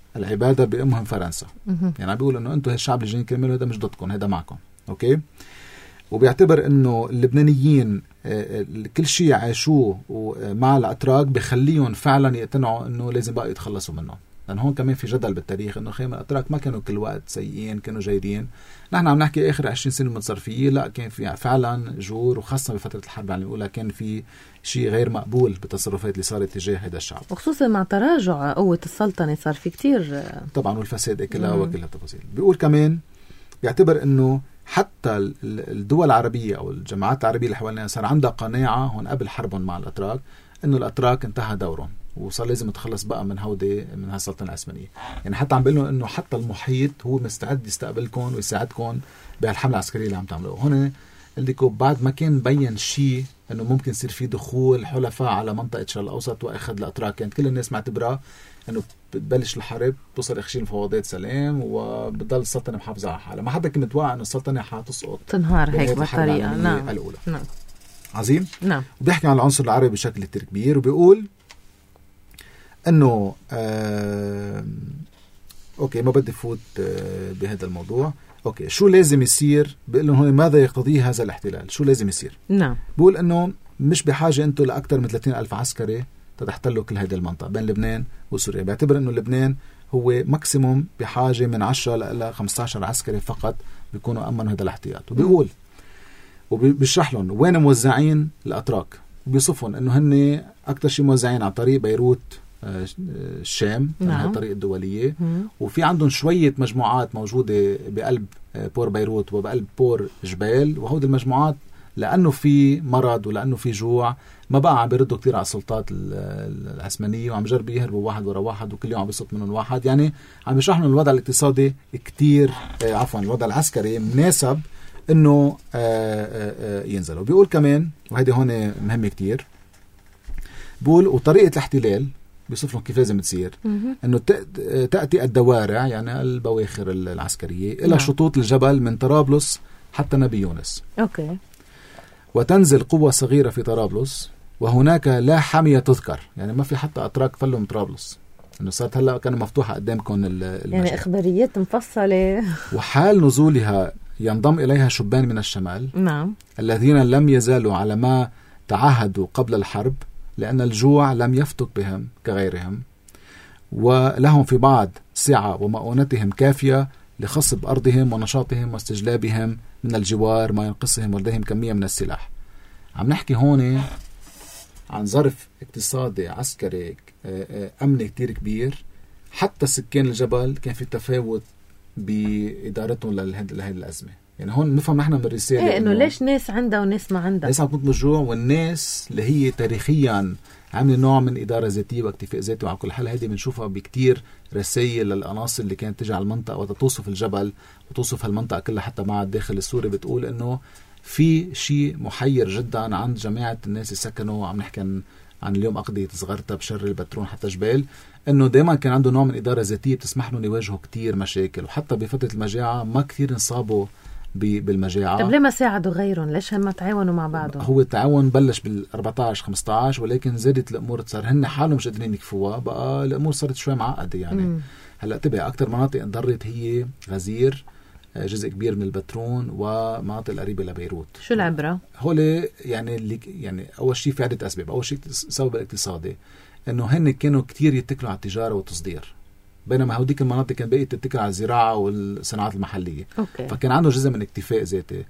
العبادة بأمهم فرنسا. يعني بيقول إنه أنتم الشعب اللي جايين كملوا هذا مش ضدكم، هذا معكم. أوكي. وبيعتبر إنه اللبنانيين كل شيء عاشوه مع الأتراك بخليهم فعلا يقتنعوا إنه لازم بقى يتخلصوا منه. لأن هون كمان في جدل بالتاريخ إنه خيمة الأتراك ما كانوا كل وقت سيئين، كانوا جيدين. نحن عم نحكي آخر 20 سنة متصرفية، لا كان في فعلا جور، وخاصة بفترة الحرب العالمية الأولى كان في شيء غير مقبول بالتصرفات اللي صارت تجاه هذا الشعب، وخصوصا مع تراجع قوة السلطنة صار في كتير طبعا، والفساد كلها وكلها تفاصيل. بيقول كمان بيعتبر إنه حتى الدول العربية أو الجماعات العربية اللي حوالينا صار عندها قناعة هون قبل حربهم مع الأتراك إنه الأتراك انتهى دورهم وصار لازم يتخلص بقى من هالسلطنة العثمانية. يعني حتى عم بيقولوا إنه حتى المحيط هو مستعد يستقبلكم ويساعدكم بهالحملة العسكرية اللي عم تعملوها. هون اللي بعد ما كان بين شيء إنه ممكن يصير في دخول حلفاء على منطقة الشرق الأوسط وأخذ الأتراك، كانت كل الناس معتبرة إنه بتبلش الحرب، توصل إخشين مفاوضات سلام، وبتضل السلطنة محافظة على حالها. ما حدا كان متوقع إنه السلطنة حتسقط تنهار هيك بطريقة. نعم. الأولى. نعم. عظيم. نعم. وبيحكي عن العنصر العربي بشكل كتير كبير، وبيقول إنه أوكي ما بدي فوت بهذا الموضوع. أوكي شو لازم يصير؟ بيقول لهم هون ماذا يقتضيه هذا الاحتلال، شو لازم يصير. نعم. بيقول إنه مش بحاجة أنتوا لأكثر من 30,000 عسكري تحتلوا كل هذه المنطقة بين لبنان وسوريا. بيعتبر إنه لبنان هو ماكسيموم بحاجة من 10 إلى 15 عسكري فقط بيكونوا أمنوا هذا الاحتياط. وبيقول وبيشرح لهم وين موزعين الأتراك، وبيصفهم إنه هن أكتر شيء موزعين على طريق بيروت الشام، نعم. الطريق الدولية. وفي عندهم شوية مجموعات موجودة بقلب بور بيروت وبقلب بور جبال، وهود المجموعات لأنه في مرض ولأنه في جوع ما بقى عم بيردوا كتير على السلطات العثمانية، وعم جربوا يهربوا واحد ورا واحد، وكل يوم عم بيصط منهم واحد. يعني عم بيشرح لهم الوضع الاقتصادي كتير الوضع العسكري مناسب إنه ينزلوا. بيقول كمان وهذه هون مهمة كتير، بيقول وطريقة الاحتلال بيصف لهم كيف لازم تصير، إنه تأتي الدوارع يعني البواخر العسكرية إلى شطوط الجبل من طرابلس حتى نبي يونس. أوكي. وتنزل قوة صغيرة في طرابلس، وهناك لا حامية تذكر، يعني ما في حتى أتراك فلوا من طرابلس، إنه صارت هلا كانت مفتوحة قدامكم يعني إخباريات مفصلة. وحال نزولها ينضم إليها شبان من الشمال. نعم. الذين لم يزالوا على ما تعهدوا قبل الحرب، لأن الجوع لم يفتك بهم كغيرهم، ولهم في بعض سعة ومؤونتهم كافية لخصب أرضهم ونشاطهم واستجلابهم من الجوار ما ينقصهم، ولديهم كمية من السلاح. عم نحكي هون عن ظرف اقتصادي عسكري أمني كتير كبير. حتى سكان الجبل كان في تفاوت بإدارتهم لهذه الأزمة. يعني هون نفهم نحن من الرسالة إنه ليش ناس عندها وناس ما عندها، ناس عم تموت من الجوع، والناس اللي هي تاريخيا عامل نوع من إدارة ذاتية واكتفاء ذاتي. وعلى كل حال هذه بنشوفها بكتير رسائل للأناصر اللي كانت تجي على المنطقة وتوصف الجبل وتوصف هالمنطقة كلها حتى مع الداخل السوري، بتقول إنه في شيء محير جدا عند جماعة الناس اللي سكنوا. عم نحكي عن اليوم أقضية صغرتها بشر البترون حتى جبال، إنه دائما كان عنده نوع من إدارة ذاتية بتسمح لهم يواجهوا كتير مشاكل، وحتى بفترة المجاعة ما كتير انصابوا بالمجاعة. طب ليه ما ساعدوا غيرهم؟ ليش هم تعاونوا مع بعضهم؟ هو التعاون بلش بال14-15، ولكن زادت الأمور، صار هن حالهم مش قادرين يكفوها، بقى الأمور صارت شوي معقدة. يعني هلأ تبع أكتر مناطق انضرت هي غزير، جزء كبير من البترون، ومناطق القريبة لبيروت. شو العبرة؟ هول يعني أول شيء في عدة أسباب. أول شيء السبب الاقتصادي، إنه هن كانوا كتير يتكلوا على التجارة والتصدير، بينما هوديك المناطق كان بقيت تتكل على الزراعة والصناعات المحلية. أوكي. فكان عنده جزء من اكتفاء ذاتي.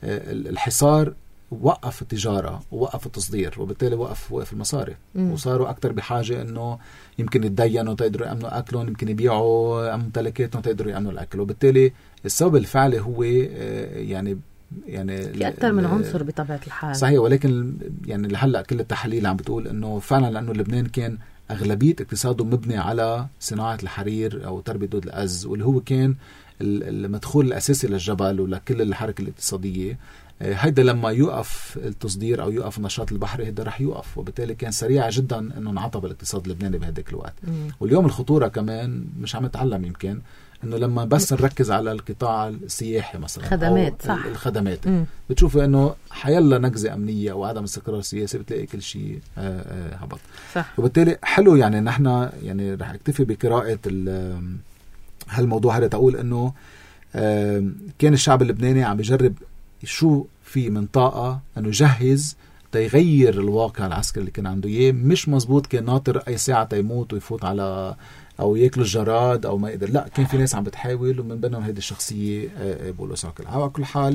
الحصار وقف التجارة ووقف التصدير، وبالتالي وقف المصاري، وصاروا أكتر بحاجة إنه يمكن يتدينوا تقدروا يأمنوا أكلهم، يمكن يبيعوا ممتلكاتهم تقدروا يأمنوا الأكل. وبالتالي السبب الفعلي هو يعني في أكثر من عنصر بطبيعة الحال. صحيح، ولكن يعني لهلا كل التحاليل عم بتقول إنه فعلا لأنه لبنان كان أغلبية اقتصاده مبني على صناعة الحرير أو تربية دود الأز، واللي هو كان المدخول الأساسي للجبل ولكل الحركة الاقتصادية. هيدا لما يوقف التصدير أو يوقف النشاط البحري هيدا رح يوقف، وبالتالي كان سريع جدا أنه انعطب الاقتصاد اللبناني بهداك الوقت. واليوم الخطورة كمان مش عم نتعلم يمكن انه لما بس نركز على القطاع السياحي مثلا خدمات، صح، الخدمات بتشوفي انه حيلا نكزة امنية او عدم استقرار سياسي بتلاقي كل شيء هبط، صح. وبالتالي حلو يعني نحن يعني رح اكتفي بقراءة هالموضوع هذا تقول انه كان الشعب اللبناني عم يجرب شو في من طاقة انه يجهز تيغير الواقع العسكري اللي كان عنده اياه. مش مزبوط كان ناطر اي ساعة تيموت ويفوت على او ياكلوا الجراد او ما يقدر، لا كان في ناس عم بتحاول، ومن بينهم هيدي الشخصية بولس عقل. على كل حال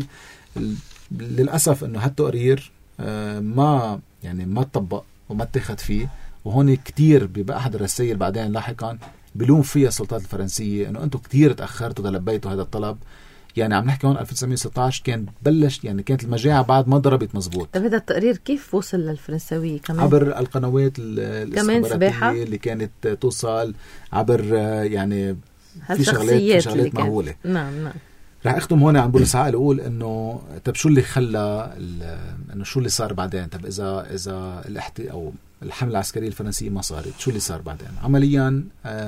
للأسف انه هالتقرير ما تطبق وما اتخذ فيه، وهون كتير بأحد الرسائل بعدين لاحقا بلوم فيها السلطات الفرنسية انه انتم كتير تأخرتوا تلبيتوا هذا الطلب. يعني عم نحكي هون 1916 كان بلش، يعني كانت المجاعة بعد ما ضربت مزبوط. طب هذا التقرير كيف وصل للفرنساوية كمان؟ عبر القنوات الاستخباراتية اللي كانت توصل عبر يعني في شغلات مهولة. نعم. رح اختم هون عن بولس عقل اقول انه طب شو اللي خلى انه شو اللي صار بعدين؟ طب اذا او الحملة العسكرية الفرنسية ما صارت، شو اللي صار بعدين؟ عمليا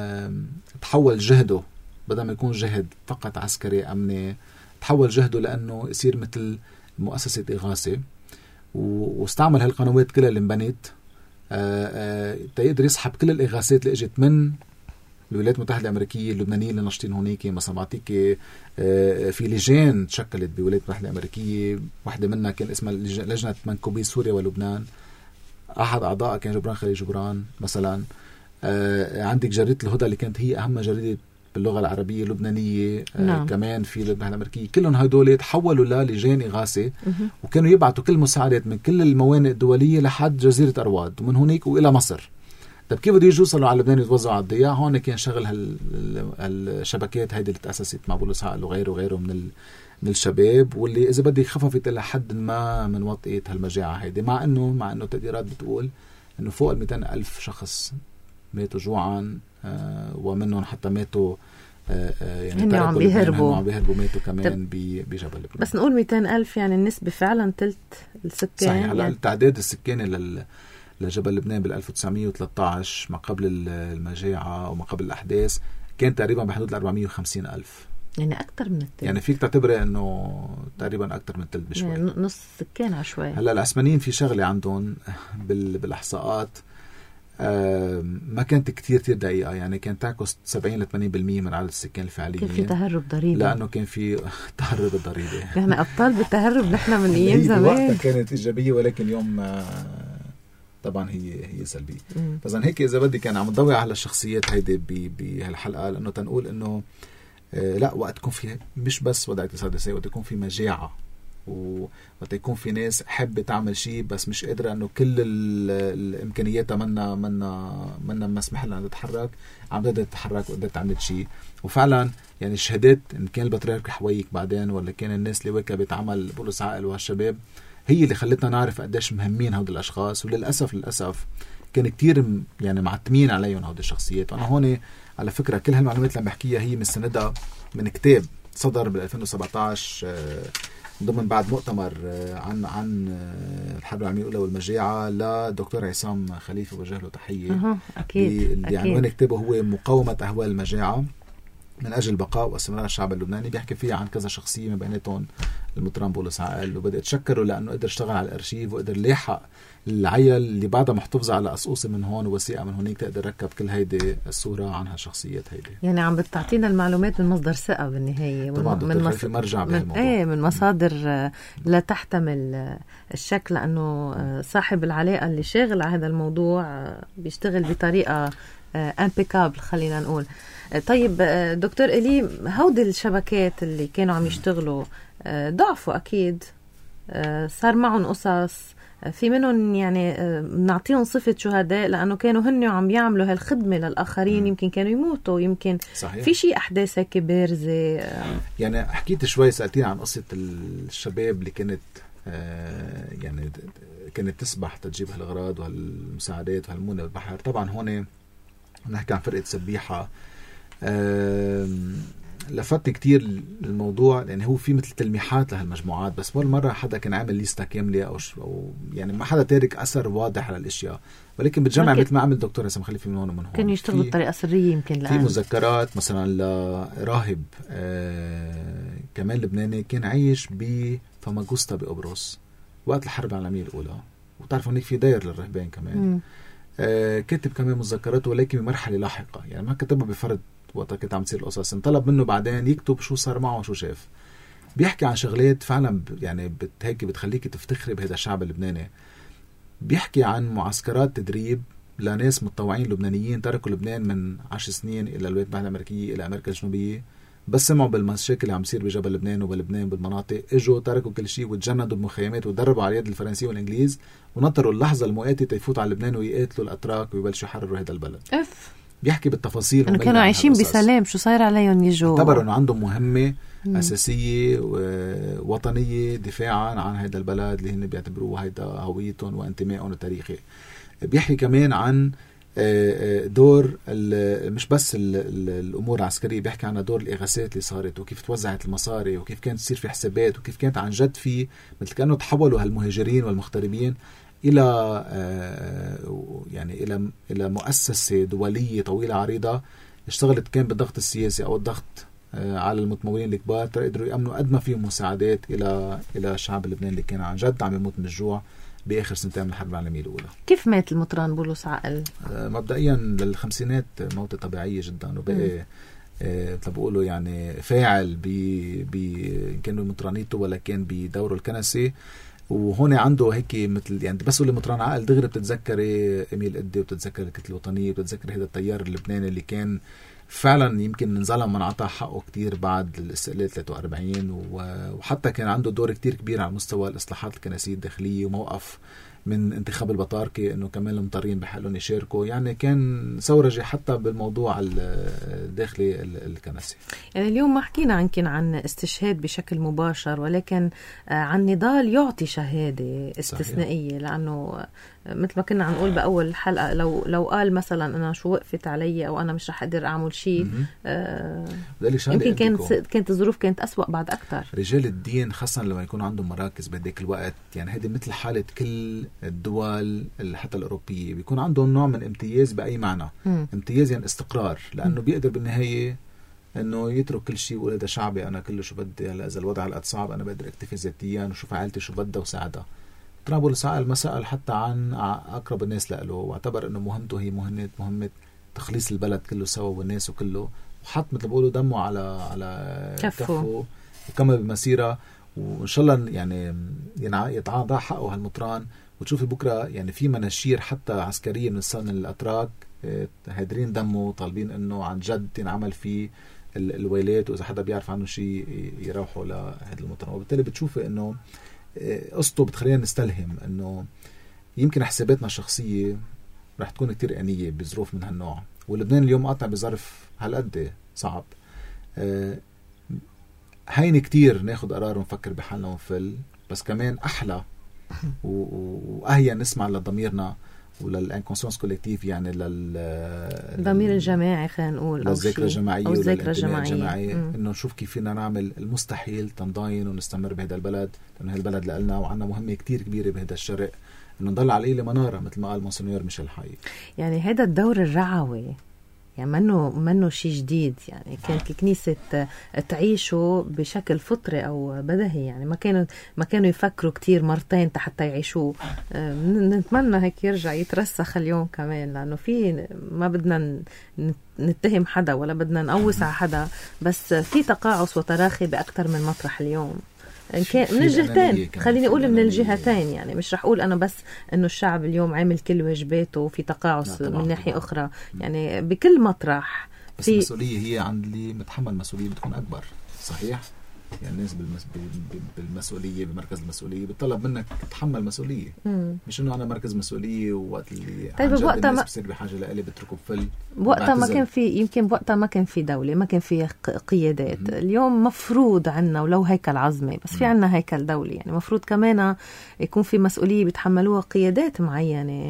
تحول جهده، بدل ما يكون جهد فقط عسكري أمني، تحول جهده لأنه يصير مثل مؤسسة إغاثة، واستعمل هالقنوات كلها اللي انبنت تقدر يسحب كل الإغاثات اللي اجت من الولايات المتحدة الأمريكية. اللبنانيين اللي ناشطين هونيك مثلا بعطيك في لجان تشكلت بالولايات المتحدة الأمريكية، واحدة منها كان اسمها لجنة منكوبي سوريا ولبنان، أحد أعضاء كان جبران خليل جبران مثلا. عندك جريدة الهدى اللي كانت هي أهم جريدة باللغة العربية اللبنانية. كمان في اللجنة الأمريكية، كلهم هدول تحولوا للجان إغاثة، وكانوا يبعثوا كل مساعدات من كل الموانئ الدولية لحد جزيرة أرواد ومن هناك وإلى مصر. طب كيف بده يوصلوا على لبنان يتوزعوا على الضياع؟ هون كان شغل الشبكات هيدي اللي تأسست مع بولس عقل وغيره من الشباب، واللي إذا بدي خففت إلى حد ما من وطئة هالمجاعة هيدي، مع إنه تقديرات بتقول إنه فوق 200,000 شخص ماتوا جوعا، ومنهم حتى ماتوا يعني عم بيهربوا ماتوا كمان بجبل لبنان. بس نقول 200,000 يعني النسبة فعلا تلت السكان. صحيح. هلا التعداد السكاني لجبل لبنان بال 1913 ما قبل المجاعة وما قبل الأحداث كان تقريبا بحدود 450,000، يعني أكتر من التلت. يعني فيك تعتبره إنه تقريبا أكتر من التلت بشوي، يعني نص سكان عشوائي. هلا العثمانيين في شغلة عندهم بالإحصاءات ما كانت كتير دقيقة، يعني كانت تعكس 70 ل 80% من عدد السكان الفعليين. كان في تهرب ضريبي، لأنه كان في تهرب الضريبي. يعني أبطال بالتهرب نحن من أيام زمان. وقتها كانت إيجابية، ولكن اليوم طبعا هي سلبية. فإذا هيك إذا بدي كان عم تضوي على الشخصيات هيدي بهالحلقة، لأنه تنقول إنه لا، وقت يكون في مش بس وضع اقتصادي سيء، وقت يكون في مجاعة، وقت يكون في ناس حابة تعمل شيء بس مش قادرة انه كل الامكانيات منا مسمح لها ان تتحرك، عم بدها تتحرك وقدرت تعمل شيء. وفعلا يعني شهادات ان كان البطريرك حويك بعدين ولا كان الناس اللي واكبت عمل بولس عقل وهالشباب هي اللي خلتنا نعرف قديش مهمين هؤلاء الاشخاص. وللاسف كان كتير يعني معتمين عليهم هؤلاء الشخصيات. وانا هون على فكرة كل هالمعلومات اللي عم بحكيها هي مستندة من كتاب صدر بال 2017 ضمن بعد مؤتمر عن الحرب العالمية الأولى والمجاعة لدكتور عصام خليفة، وجه له تحية. أكيد. عنوان كتابه هو مقاومة أهوال المجاعة من أجل البقاء واستمرار الشعب اللبناني. بيحكي فيه عن كذا شخصية، من بيناتهم المطران بولس عقل، وبدأ تشكره لأنه قدر يشتغل على الأرشيف وقدر لاحق العيل اللي بعدها محتفظة على قصقوصة من هون ووثيقة من هونيك تقدر ركب كل هيدي الصورة عن هالشخصيات هيدي. يعني عم بتعطينا المعلومات من مصدر ثقة بالنهاية، من مرجع بهالموضوع، من مصادر لا تحتمل الشك، لأنه صاحب العلاقة اللي شاغل على هذا الموضوع بيشتغل بطريقة امبيكابل خلينا نقول. طيب دكتور إلي، هودي الشبكات اللي كانوا عم يشتغلوا ضعفوا أكيد، صار معهم قصص، في منهم يعني نعطيهم صفة شهداء لأنه كانوا هن عم يعملوا هالخدمة للآخرين، يمكن كانوا يموتوا، يمكن صحيح. في شيء أحداث هيك بارزة. يعني حكيت شوي، سألتين عن قصة الشباب اللي كانت يعني كانت تسبح تجيب هالأغراض وهالمساعدات وهالمونة بالبحر. طبعا هون نحكي عن فرقة سبيحة. لفتني كتير الموضوع لأن هو في مثل تلميحات لهالمجموعات، بس ولا مرة حدا كان عامل ليستا كاملة أو يعني ما حدا تارك أثر واضح على الأشياء، ولكن بتجمع مثل ما عمل دكتور هيثم خليفي من هون ومن هون. كان يشتغل بطريقة سرية يمكن في مذكرات مثلا لراهب كمان لبناني كان عايش بفاماغوستا بقبرص وقت الحرب العالمية الأولى، وتعرفوا هناك في داير للرهبان كمان. كتب كمان مذكرات ولكن بمرحلة لاحقة، يعني ما كتبها بفرد وقت كنت عم تصير القصص، انطلب منه بعدين يكتب شو صار معه وشو شاف. بيحكي عن شغلات فعلا يعني هيك بتخليك تفتخري بهذا الشعب اللبناني. بيحكي عن معسكرات تدريب لناس متطوعين لبنانيين تركوا لبنان من 10 سنين إلى الولايات المتحدة الأمريكية إلى أمريكا الجنوبية، بس سمعوا بالمشاكل اللي عم تصير بجبل لبنان وبلبنان بالمناطق، اجوا تركوا كل شيء وتجندوا بمخيمات وتدربوا على يد الفرنسيين والإنجليز، ونطروا اللحظة المؤاتية تيفوتوا على لبنان ويقاتلوا الأتراك ويبلشوا يحرروا هذا البلد. بيحكي بالتفاصيل انه كانوا عايشين بسلام، شو صاير عليهم يجوا، اعتبروا انه عندهم مهمة أساسية وطنية دفاعا عن هذا البلد اللي هن بيعتبروه هيدا هويتهم وانتمائهم التاريخي. بيحكي كمان عن دور مش بس الأمور العسكرية، بيحكي عن دور الإغاثات اللي صارت وكيف توزعت المصاري وكيف كانت تصير في حسابات وكيف كانت عن جد في مثل كأنه تحولوا هالمهاجرين والمغتربين إلى يعني إلى مؤسسة دولية طويلة عريضة اشتغلت كان بالضغط السياسي أو الضغط على المتمولين الكبار قدروا يأمنوا قد ما فيهم مساعدات إلى الشعب اللبناني اللي كان عن جد عم يموت من الجوع بآخر سنتين من الحرب العالمية الأولى. كيف مات المطران بولس عقل؟ مبدئيا بالخمسينات موتة طبيعية جدا، وبقى بقوله يعني فاعل كانوا مطرانيته ولا كان بدوره الكنسي. وهون عنده هيك مثل يعني بس اللي مطران عقل دغري بتتذكري إميل قدي وبتتذكر الكتلة الوطنية وبتتذكر هذا التيار اللبناني اللي كان فعلا يمكن انظلم من عطى حقه كتير بعد الاستقلال 43، وحتى كان عنده دور كتير كبير على مستوى الإصلاحات الكنسية الداخلية وموقف من انتخاب البطاركة انه كمان المضطرين بحقلهم يشاركوا، يعني كان ثورجي حتى بالموضوع الداخلي الكنسي. يعني اليوم ما حكينا يمكن عن استشهاد بشكل مباشر، ولكن عن نضال يعطي شهادة استثنائية. صحيح. لأنه مثل ما كنا عم نقول بأول حلقة، لو قال مثلا أنا شو وقفت علي أو أنا مش رح أقدر أعمل شيء، يمكن كانت الظروف كانت أسوأ بعد أكتر. رجال الدين خاصة لما يكون عندهم مراكز بهديك الوقت، يعني هذه مثل حالة كل الدول حتى الأوروبية، بيكون عندهم نوع من امتياز بأي معنى. امتياز يعني استقرار، لأنه بيقدر بالنهاية انه يترك كل شيء ويقول هذا شعبي انا كله شو بدي، هلا اذا الوضع هالقد صعب انا بقدر اكتفي ذاتيا وشوف عائلتي شو بدها وساعدها. ترابل سأل ما سأل حتى عن اقرب الناس له، واعتبر انه مهمته هي مهمة تخليص البلد كله سوا والناس وكله، وحط مثل بقولوا دمه على كفه وكمل بالمسيرة. وان شاء الله يعني يتعاطى حقه هالمطران. وتشوفي بكره يعني في مناشير حتى عسكريه من الاتراك هادرين دمه طالبين انه عن جد ينعمل فيه الويلات، واذا حدا بيعرف عنه شيء يروحوا لهذا المطران. وبالتالي بتشوفي انه قصته بتخلينا نستلهم انه يمكن حساباتنا الشخصيه رح تكون كتير آنية بظروف من هالنوع، ولبنان اليوم قاطع بظرف هالقد صعب. هين كتير ناخد قرار ونفكر بحالنا ونفل، بس كمان أحلى وأهين نسمع لضميرنا وللانكونسيونس كولكتيف، يعني للضمير الجماعي خلينا نقول، للذاكرة الجماعية والانتماء الجماعي، إنه نشوف كيف فينا نعمل المستحيل تنضاين ونستمر بهذا البلد، لأنه هالبلد لنا وعنا مهمة كتير كبيرة بهذا الشرق، إنه نضل عليه لمنارة مثل ما قال مونسنيور ميشيل حي. يعني هذا الدور الرعوي يعني منه شيء جديد، يعني كانت الكنيسة تعيشه بشكل فطري أو بدهي، يعني ما كانوا يفكروا كتير مرتين حتى يعيشوه. نتمنى هيك يرجع يترسخ اليوم كمان، لأنه ما بدنا نتهم حدا ولا بدنا نقوس على حدا، بس في تقاعس وتراخي بأكتر من مطرح اليوم من الجهتين. خليني أقول من الجهتين، يعني مش رح أقول أنا بس إنه الشعب اليوم عامل كل واجباته وفي تقاعس من ناحية أخرى، يعني بكل مطرح بس المسؤولية هي عند اللي متحمل مسؤولية بتكون أكبر. صحيح، يعني الناس بالمسؤولية بمركز المسؤولية بتطلب منك تتحمل مسؤولية، مش إنه أنا مركز مسؤولية ووقت اللي طيب بوقتها الناس بصير بحاجة لألي بتركوا بفل. بوقتها ما كان في، يمكن بوقتها ما كان في دولة، ما كان في قيادات. اليوم مفروض عنا ولو هيكل عظمي، بس في عنا هيكل دولي، يعني مفروض كمان يكون في مسؤولية بيتحملوها قيادات معينة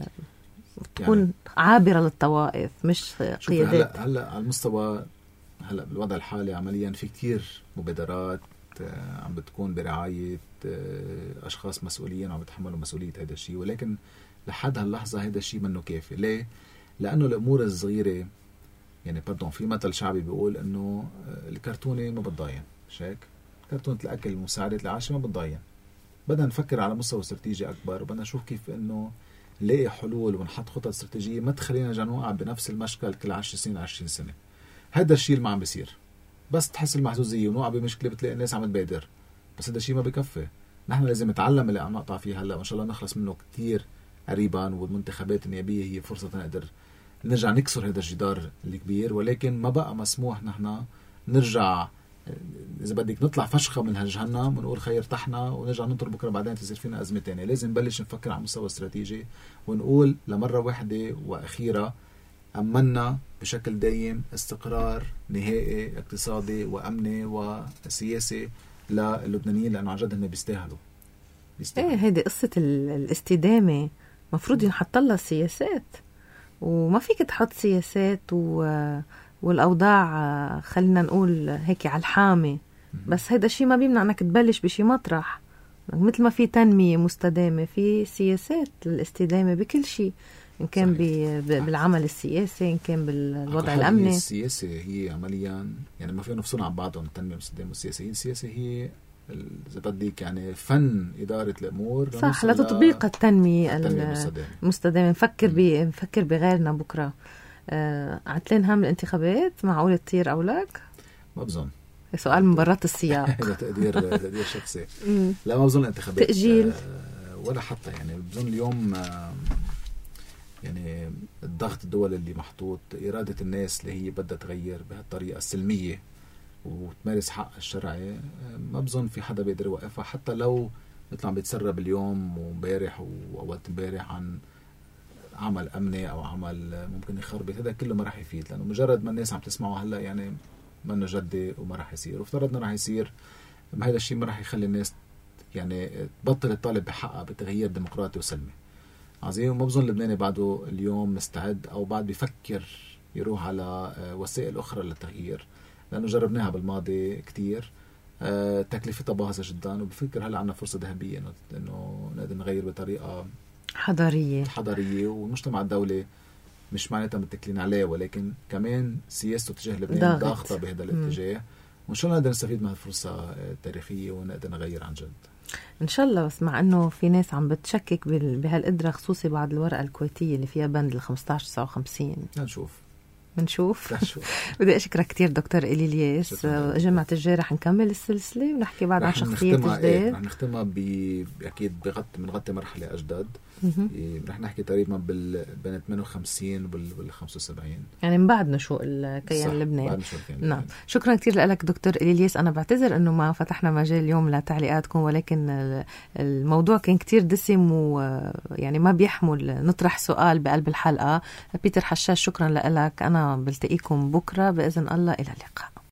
تكون يعني عابرة للطوائف، مش قيادات. هلا على المستوى هلا بالوضع الحالي عمليا في كتير مبادرات عم بتكون برعاية أشخاص مسؤولين وعم بتحملوا مسؤولية هذا الشيء، ولكن لحد هاللحظة هذا الشيء منه كافي. ليه؟ لأنه الأمور الصغيرة يعني في مثل شعبي بيقول إنه الكرتونة ما بتضاين، مش هيك؟ كرتونة الأكل مساعدة العاشة ما بتضاين. بدنا نفكر على مستوى استراتيجي أكبر، وبدنا نشوف كيف إنه نلاقي حلول ونحط خطط استراتيجية ما تخلينا نرجع نوقع بنفس المشكل كل 10 سنين 20 سنة. هذا الشيء اللي ما عم بيصير. بس تحس المحزوزية ونوقع بمشكلة بتلاقي الناس عم تبادر، بس هذا الشيء ما بكفي. نحن لازم نتعلم اللي عم نقطع فيه هلا، وإن شاء الله نخلص منه كتير قريبا. والمنتخبات النيابية هي فرصة نقدر نرجع نكسر هذا الجدار الكبير، ولكن ما بقى مسموح نحن نرجع إذا بدك نطلع فشخة من هالجهنم ونقول خير تحنا ونرجع ننطر بكرة بعدين تصير فينا أزمة تانية. لازم نبلش نفكر على مستوى استراتيجي ونقول لمرة واحدة وأخيرة أمنا بشكل دايم استقرار نهائي اقتصادي وأمني وسياسي للبنانيين، لأنه عن جد هن بيستاهلوا. ايه هيدي قصة الاستدامة مفروض ينحط لها سياسات، وما فيك تحط سياسات والأوضاع خلينا نقول هيك على الحامة. بس هيدا الشيء ما بيمنع أنك تبلش بشي مطرح. مثل ما في تنمية مستدامة في سياسات للاستدامة بكل شيء، إن كان بالعمل السياسي، إن كان بالوضع الأمني. السياسة هي عمليا يعني ما فينا نفصلنا عن بعضهم، التنمية والمستدامة والسياسة. السياسة هي إذا بدك يعني فن إدارة الأمور صح لتطبيق التنمية المستدامة. نفكر بغيرنا بكرة. عتلين هم الانتخابات معقول تطير أولك؟ ما بظن. سؤال من برات السياق. هذا تقدير شخصي. لا ما بظن الانتخابات تأجيل ولا حتى يعني بظن اليوم يعني الضغط الدولي اللي محطوط، إرادة الناس اللي هي بدها تغير بهالطريقة السلمية وتمارس حق الشرعي، ما بظن في حدا بيقدر يوقفها. حتى لو مثل عم بيتسرب اليوم ومبارح وأول امبارح عن عمل أمني أو عمل ممكن يخربط، هذا كله ما راح يفيد، لأنه مجرد ما الناس عم تسمعه هلا يعني منه جدي وما راح يصير. وافترضنا راح يصير، ما هذا الشيء ما راح يخلي الناس يعني تبطل تطالب بحقها بتغيير ديمقراطي وسلمي. عظيم. وما بظن لبناني بعده اليوم مستعد أو بعد بيفكر يروح على وسائل أخرى للتغيير، لأنه جربناها بالماضي كتير، تكلفتها باهظة جدا. وبفكر هلا عنا فرصة ذهبية إنه نقدر نغير بطريقة حضارية. والمجتمع الدولي مش معناتها متكلين عليه، ولكن كمان سياسته تجاه لبنان ضاغطة بهذا الاتجاه. وإن شاء الله نقدر نستفيد من هالفرصة التاريخية ونقدر نغير عن جد إن شاء الله. بس مع أنه في ناس عم بتشكك بهالقدرة، خصوصي بعد الورقة الكويتية اللي فيها بند 1559. منشوف. بدي أشكرك كتير دكتور إلي الياس. جمعة الجاي رح نكمل السلسلة ونحكي بعد عن شخصية جديد. رح نختمها أكيد بنغطي مرحلة أجداد. رح نحكي تقريبا بين 58 وبال 75، يعني من بعد نشوء الكيان اللبناني. نعم. شكرا كتير لك دكتور إلي الياس. أنا بعتذر أنه ما فتحنا مجال اليوم لتعليقاتكم، ولكن الموضوع كان كتير دسم ويعني ما بيحمل نطرح سؤال بقلب الحلقة. بيتر حشاش شكرا لك. أنا بلتقيكم بكرة بإذن الله. إلى اللقاء.